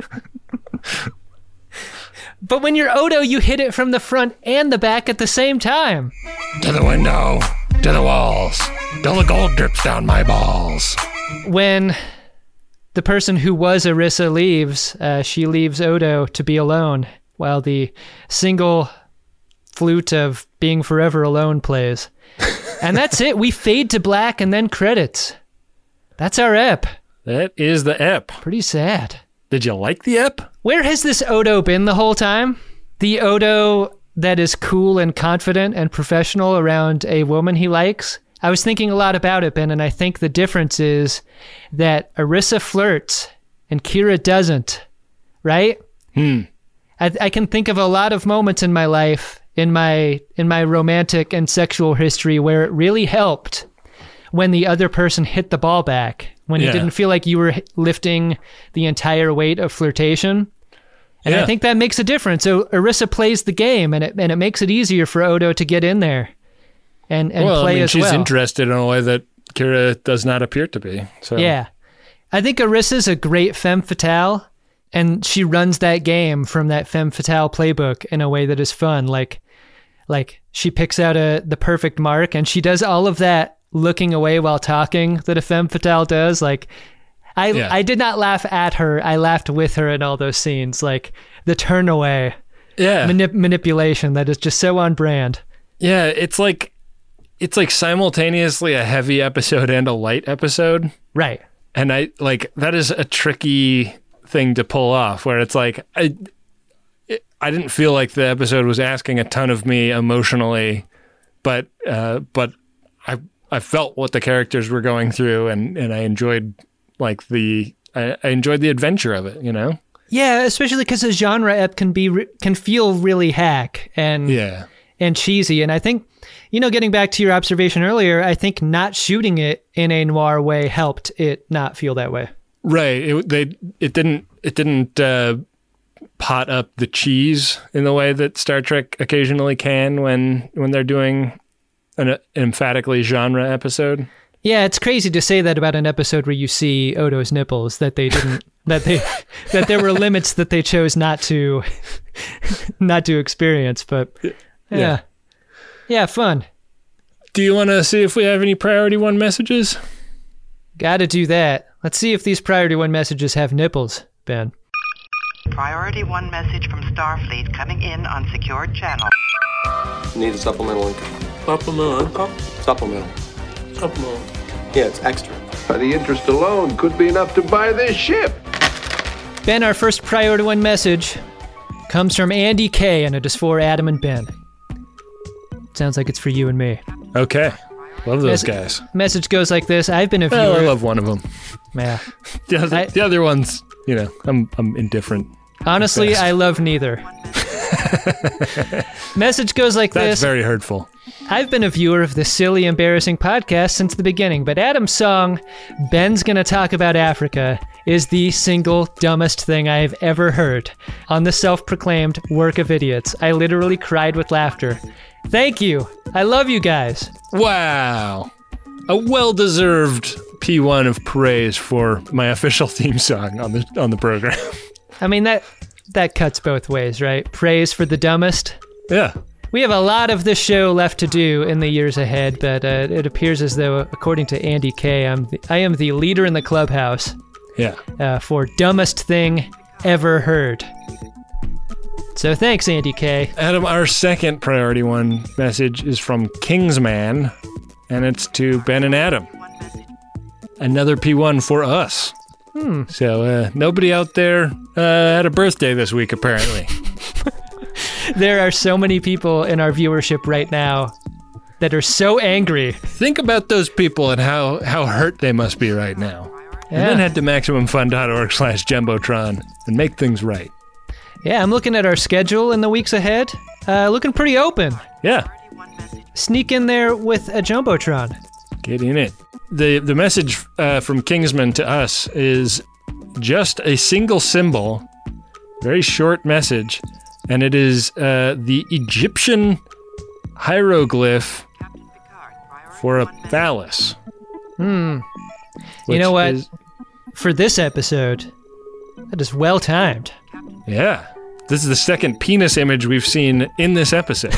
But when you're Odo, you hit it from the front and the back at the same time. To the window, to the walls, till the gold drips down my balls. When the person who was Arissa leaves, uh, she leaves Odo to be alone while the single flute of being forever alone plays. And that's it. We fade to black and then credits. That's our ep. That is the ep. Pretty sad. Did you like the ep? Where has this Odo been the whole time? The Odo that is cool and confident and professional around a woman he likes? I was thinking a lot about it, Ben, and I think the difference is that Arissa flirts and Kira doesn't, right? Hmm. I, I can think of a lot of moments in my life, in my in my romantic and sexual history, where it really helped when the other person hit the ball back, when yeah. it didn't feel like you were lifting the entire weight of flirtation. And yeah. I think that makes a difference. So Arissa plays the game, and it and it makes it easier for Odo to get in there and, and well, play I mean, as she's well. She's interested in a way that Kira does not appear to be. So yeah. I think Arissa's a great femme fatale, and she runs that game from that femme fatale playbook in a way that is fun. Like, like she picks out a the perfect mark, and she does all of that looking away while talking that a femme fatale does. Like, I yeah. I did not laugh at her. I laughed with her in all those scenes. Like the turn away, yeah, manip- manipulation that is just so on brand. Yeah, it's like it's like simultaneously a heavy episode and a light episode, right? And I like that is a tricky thing to pull off. Where it's like I it, I didn't feel like the episode was asking a ton of me emotionally, but uh, but I I felt what the characters were going through, and and I enjoyed. Like the, I, I enjoyed the adventure of it, you know? Yeah, especially because a genre ep can be, re- can feel really hack and, yeah. and cheesy. And I think, you know, getting back to your observation earlier, I think not shooting it in a noir way helped it not feel that way. Right. It, they, it didn't, it didn't, uh, pot up the cheese in the way that Star Trek occasionally can when, when they're doing an, an emphatically genre episode. Yeah, it's crazy to say that about an episode where you see Odo's nipples, that they didn't, that they, that there were limits that they chose not to, not to experience. But yeah, yeah, yeah fun. Do you want to see if we have any priority one messages? Got to do that. Let's see if these priority one messages have nipples, Ben. Priority one message from Starfleet coming in on secured channel. Need a supplemental income. Supplemental income? Supplemental. Supplemental. Yeah, it's extra. The interest alone could be enough to buy this ship. Ben, our first priority one message comes from Andy K, and it is for Adam and Ben. Sounds like it's for you and me. Okay. Love those Mes- guys. Message goes like this. I've been a viewer. Well, I love one of them. Yeah. The other, I, the other ones, you know, I'm I'm indifferent. Honestly, I love neither. Message goes like That's this. That's very hurtful. I've been a viewer of this silly, embarrassing podcast since the beginning, but Adam's song, Ben's Gonna Talk About Africa, is the single dumbest thing I have ever heard on the self-proclaimed work of idiots. I literally cried with laughter. Thank you. I love you guys. Wow. A well-deserved P one of praise for my official theme song on the on the program. I mean, that that cuts both ways, right? Praise for the dumbest. Yeah. We have a lot of this show left to do in the years ahead, but uh, it appears as though, according to Andy K, I'm the, I am the leader in the clubhouse. Yeah. Uh, for dumbest thing ever heard. So thanks, Andy K. Adam, our second priority one message is from Kingsman, and it's to Ben and Adam. Another P one for us. Hmm. So uh, nobody out there uh, had a birthday this week, apparently. There are so many people in our viewership right now that are so angry. Think about those people and how, how hurt they must be right now. Yeah. And then head to maximumfun.org slash Jumbotron and make things right. Yeah, I'm looking at our schedule in the weeks ahead. Uh, looking pretty open. Yeah. Sneak in there with a Jumbotron. Get in it. The, the message uh, from Kingsman to us is just a single symbol, very short message, and it is uh, the Egyptian hieroglyph for a phallus. Hmm. You know what? Is, For this episode, that is well timed. Yeah. This is the second penis image we've seen in this episode.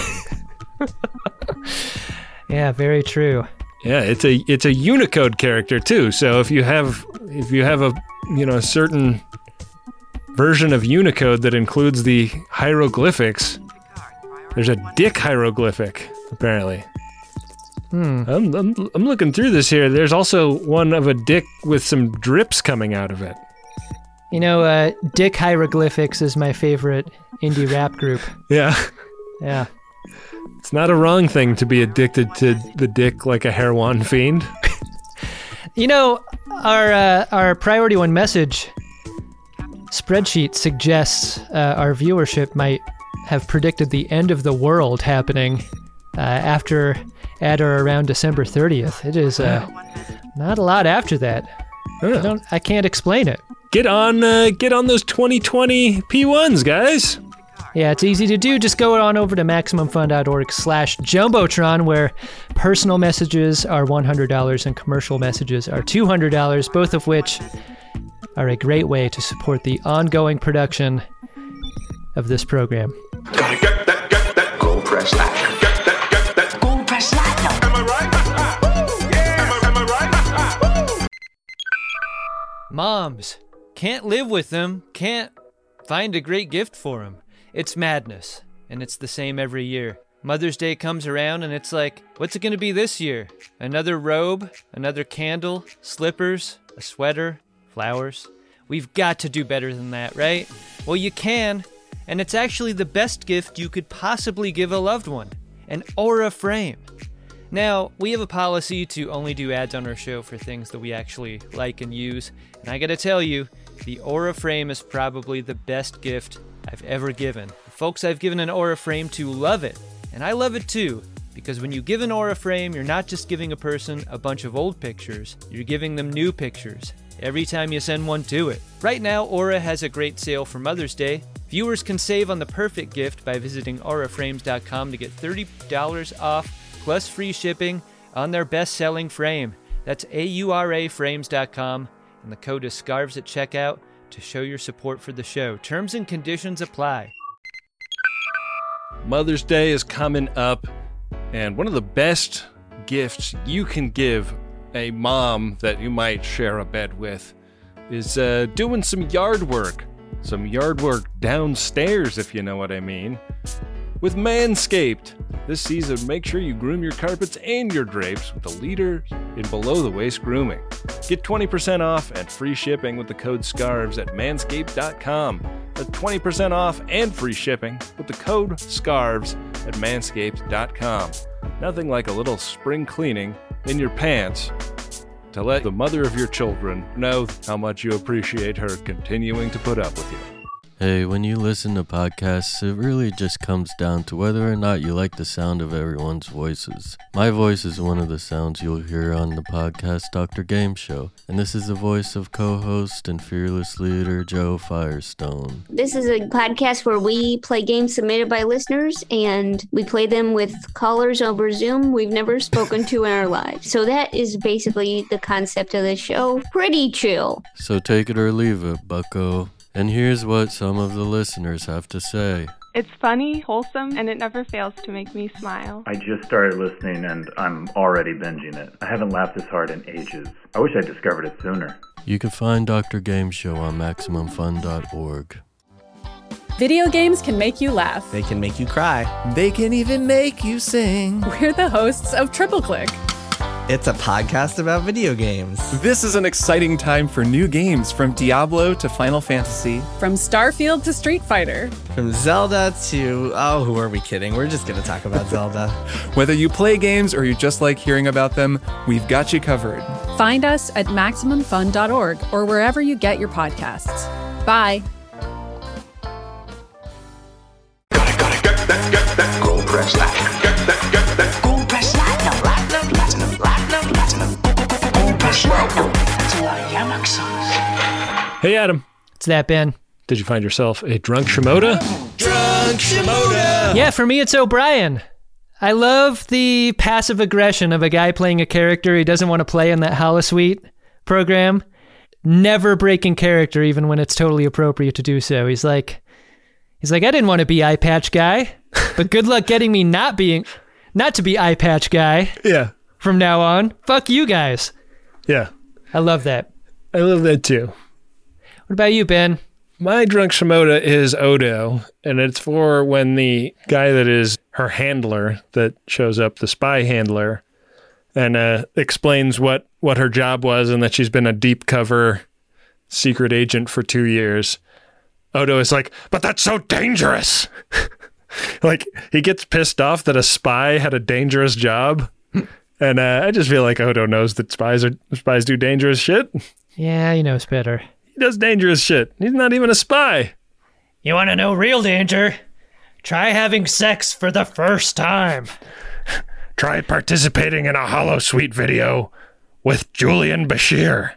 Yeah, very true. Yeah, it's a it's a Unicode character too. So if you have if you have a you know a certain version of Unicode that includes the hieroglyphics, there's a dick hieroglyphic apparently. Hmm. I'm, I'm I'm looking through this here. There's also one of a dick with some drips coming out of it. You know, uh, Dick Hieroglyphics is my favorite indie rap group. Yeah. Yeah. It's not a wrong thing to be addicted to the dick like a heroin fiend. You know, our uh, our priority one message spreadsheet suggests uh, our viewership might have predicted the end of the world happening uh, after at or around December thirtieth. It is uh, not a lot after that. Yeah. I don't. I can't explain it. Get on, uh, get on those twenty twenty P ones, guys. Yeah, it's easy to do. Just go on over to maximumfun.org slash Jumbotron, where personal messages are one hundred dollars and commercial messages are two hundred dollars, both of which are a great way to support the ongoing production of this program. Gotta get that, get that gold press latch. Get that, get that gold press latch. Am I right? Woo! Yeah. Am I, am I right? Woo! Moms, can't live with them, can't find a great gift for them. It's madness, and it's the same every year. Mother's Day comes around, and it's like, what's it going to be this year? Another robe, another candle, slippers, a sweater, flowers. We've got to do better than that, right? Well, you can, and it's actually the best gift you could possibly give a loved one, an Aura frame. Now, we have a policy to only do ads on our show for things that we actually like and use, and I gotta tell you, the Aura frame is probably the best gift I've ever given. The folks I've given an Aura frame to love it, and I love it too, because when you give an Aura frame, you're not just giving a person a bunch of old pictures, you're giving them new pictures every time you send one to it. Right now, Aura has a great sale for Mother's Day. Viewers can save on the perfect gift by visiting aura frames dot com to get thirty dollars off plus free shipping on their best-selling frame. That's A U R A frames dot com, and the code is SCARVES at checkout to show your support for the show. Terms and conditions apply. Mother's Day is coming up, and one of the best gifts you can give a mom that you might share a bed with is uh, doing some yard work. Some yard work downstairs, if you know what I mean. With Manscaped. This season, make sure you groom your carpets and your drapes with the leader in below-the-waist grooming. Get twenty percent off and free shipping with the code SCARVES at manscaped dot com. That's twenty percent off and free shipping with the code SCARVES at manscaped dot com. Nothing like a little spring cleaning in your pants to let the mother of your children know how much you appreciate her continuing to put up with you. Hey, when you listen to podcasts, it really just comes down to whether or not you like the sound of everyone's voices. My voice is one of the sounds you'll hear on the podcast Doctor Game Show, and this is the voice of co-host and fearless leader Joe Firestone. This is a podcast where we play games submitted by listeners, and we play them with callers over Zoom we've never spoken to in our lives. So that is basically the concept of the show. Pretty chill. So take it or leave it, bucko. And here's what some of the listeners have to say. It's funny, wholesome, and it never fails to make me smile. I just started listening and I'm already binging it. I haven't laughed this hard in ages. I wish I discovered it sooner. You can find Doctor Game Show on Maximum Fun dot org. Video games can make you laugh. They can make you cry. They can even make you sing. We're the hosts of Triple Click. It's a podcast about video games. This is an exciting time for new games, from Diablo to Final Fantasy. From Starfield to Street Fighter. From Zelda to... Oh, who are we kidding? We're just going to talk about Zelda. Whether you play games or you just like hearing about them, we've got you covered. Find us at Maximum Fun dot org or wherever you get your podcasts. Bye. Gotta, gotta get that, get that. Gold press that. Get that, get that. Gold press platinum, platinum, platinum, platinum, platinum. Gold press platinum. That's a lot of yamak sauce. Hey, Adam. It's that, Ben. Did you find yourself a drunk Shimoda? Drunk Shimoda! Yeah, for me, it's O'Brien. I love the passive aggression of a guy playing a character he doesn't want to play in that holosuite program. Never breaking character, even when it's totally appropriate to do so. He's like, he's like, I didn't want to be Eye Patch Guy, but good luck getting me not being, not to be Eye Patch Guy. Yeah. From now on, fuck you guys. Yeah. I love that. I love that too. What about you, Ben? My drunk Shimoda is Odo, and it's for when the guy that is her handler that shows up, the spy handler, and uh, explains what, what her job was and that she's been a deep cover secret agent for two years. Odo is like, but that's so dangerous. Like, he gets pissed off that a spy had a dangerous job. And uh, I just feel like Odo knows that spies are spies do dangerous shit. Yeah, he knows better. He does dangerous shit. He's not even a spy. You want to know real danger? Try having sex for the first time. Try participating in a holosuite video with Julian Bashir.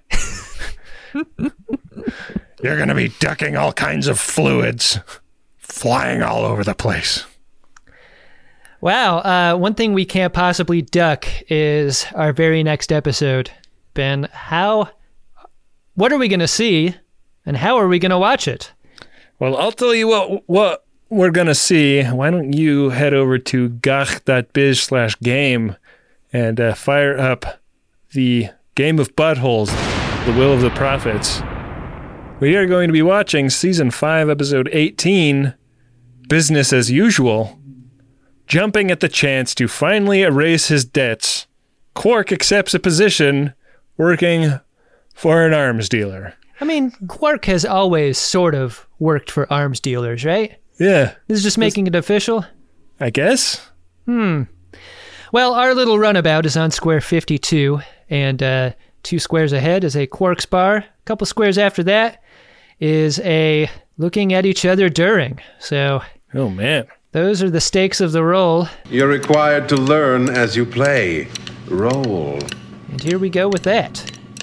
You're going to be ducking all kinds of fluids, flying all over the place. Wow, uh, one thing we can't possibly duck is our very next episode. Ben, how... What are we going to see, and how are we going to watch it? Well, I'll tell you what what we're going to see. Why don't you head over to gach dot biz slash game and uh, fire up the Game of Buttholes, The Will of the Prophets. We are going to be watching Season five, Episode eighteen, Business as Usual. Jumping at the chance to finally erase his debts, Quark accepts a position working for an arms dealer. I mean, Quark has always sort of worked for arms dealers, right? Yeah. This is just making it official? I guess. Hmm. Well, our little runabout is on square fifty-two, and uh, two squares ahead is a Quark's bar. A couple squares after that is a looking at each other during. So... Oh, man. Those are the stakes of the role. You're required to learn as you play. Roll. And here we go with that.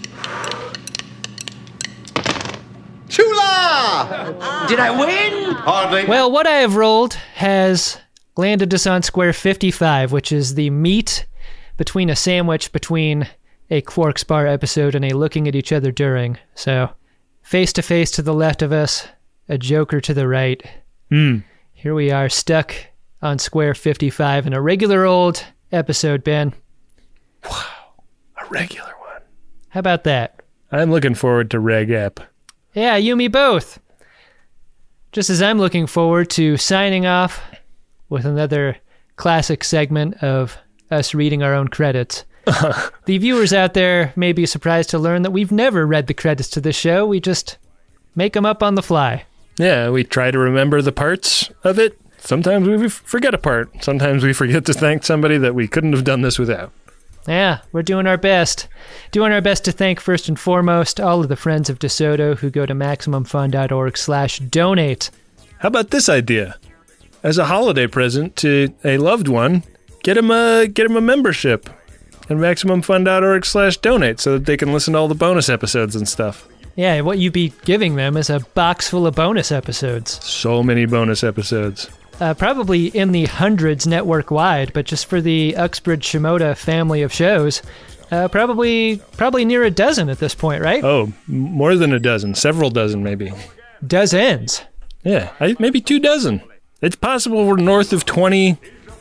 Chula! Did I win? Hardly. Well, what I have rolled has landed us on square fifty-five, which is the meat between a sandwich between a Quark's Bar episode and a looking at each other during. So, face to face to the left of us, a Joker to the right. Hmm. Here we are, stuck on square fifty-five in a regular old episode, Ben. Wow, a regular one. How about that? I'm looking forward to Reg Ep. Yeah, you, me both. Just as I'm looking forward to signing off with another classic segment of us reading our own credits. The viewers out there may be surprised to learn that we've never read the credits to this show. We just make them up on the fly. Yeah, we try to remember the parts of it sometimes we forget a part. Sometimes we forget to thank somebody that we couldn't have done this without. Yeah, we're doing our best. Doing our best to thank first and foremost all of the friends of DeSoto who go to MaximumFun.org slash donate. How about this idea? As a holiday present to a loved one, get him a, get him a membership at MaximumFun.org slash donate so that they can listen to all the bonus episodes and stuff. Yeah, what you'd be giving them is a box full of bonus episodes. So many bonus episodes. Uh, probably in the hundreds network-wide, but just for the Uxbridge Shimoda family of shows, uh, probably probably near a dozen at this point, right? Oh, more than a dozen. Several dozen, maybe. Dozens. Yeah, I, maybe two dozen. It's possible we're north of twenty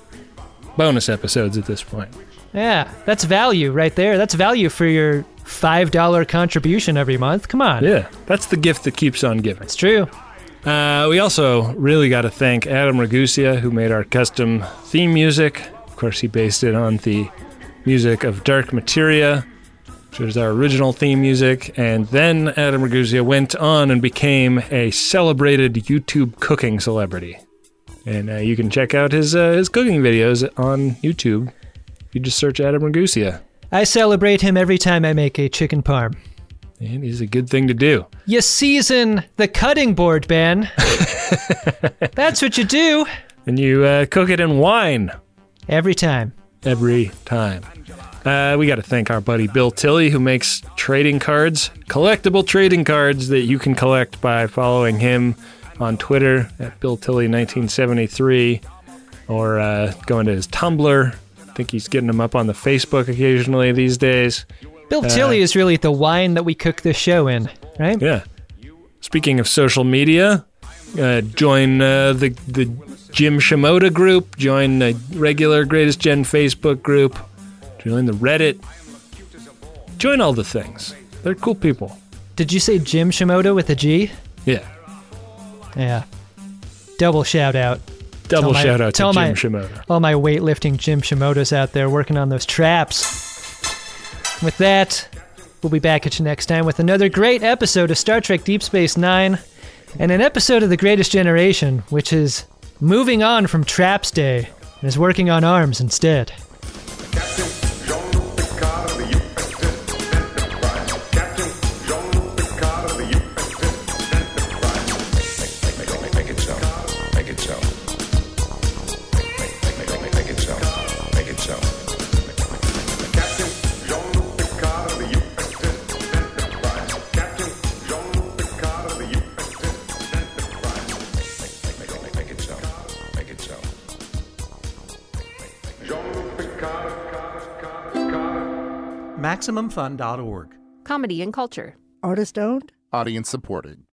bonus episodes at this point. Yeah, that's value right there. That's value for your five dollars contribution every month. Come on. Yeah, that's the gift that keeps on giving. It's true. Uh, we also really got to thank Adam Ragusia, who made our custom theme music. Of course, he based it on the music of Dark Materia, which was our original theme music. And then Adam Ragusia went on and became a celebrated YouTube cooking celebrity. And uh, you can check out his uh, his cooking videos on YouTube. You just search Adam Ragusia. I celebrate him every time I make a chicken parm. And it's a good thing to do. You season the cutting board, Ben. That's what you do. And you uh, cook it in wine. Every time. Every time. Uh, we got to thank our buddy Bill Tilley, who makes trading cards, collectible trading cards that you can collect by following him on Twitter at Bill Tilley nineteen seventy-three, or uh, going to his Tumblr. I think he's getting them up on the Facebook occasionally these days. Bill uh, Tilley is really the wine that we cook this show in, right? Yeah. Speaking of social media, uh, join uh, the the Jim Shimoda group, join the regular Greatest Gen Facebook group, join the Reddit, join all the things. They're cool people. Did you say Jim Shimoda with a G? Yeah. Yeah. Double shout out. Double my, shout out to Jim my, Shimoda. All my weightlifting Jim Shimodas out there working on those traps. With that, we'll be back at you next time with another great episode of Star Trek Deep Space Nine and an episode of The Greatest Generation, which is moving on from Traps Day and is working on arms instead. Maximum Fun dot org. Comedy and culture. Artist owned. Audience supported.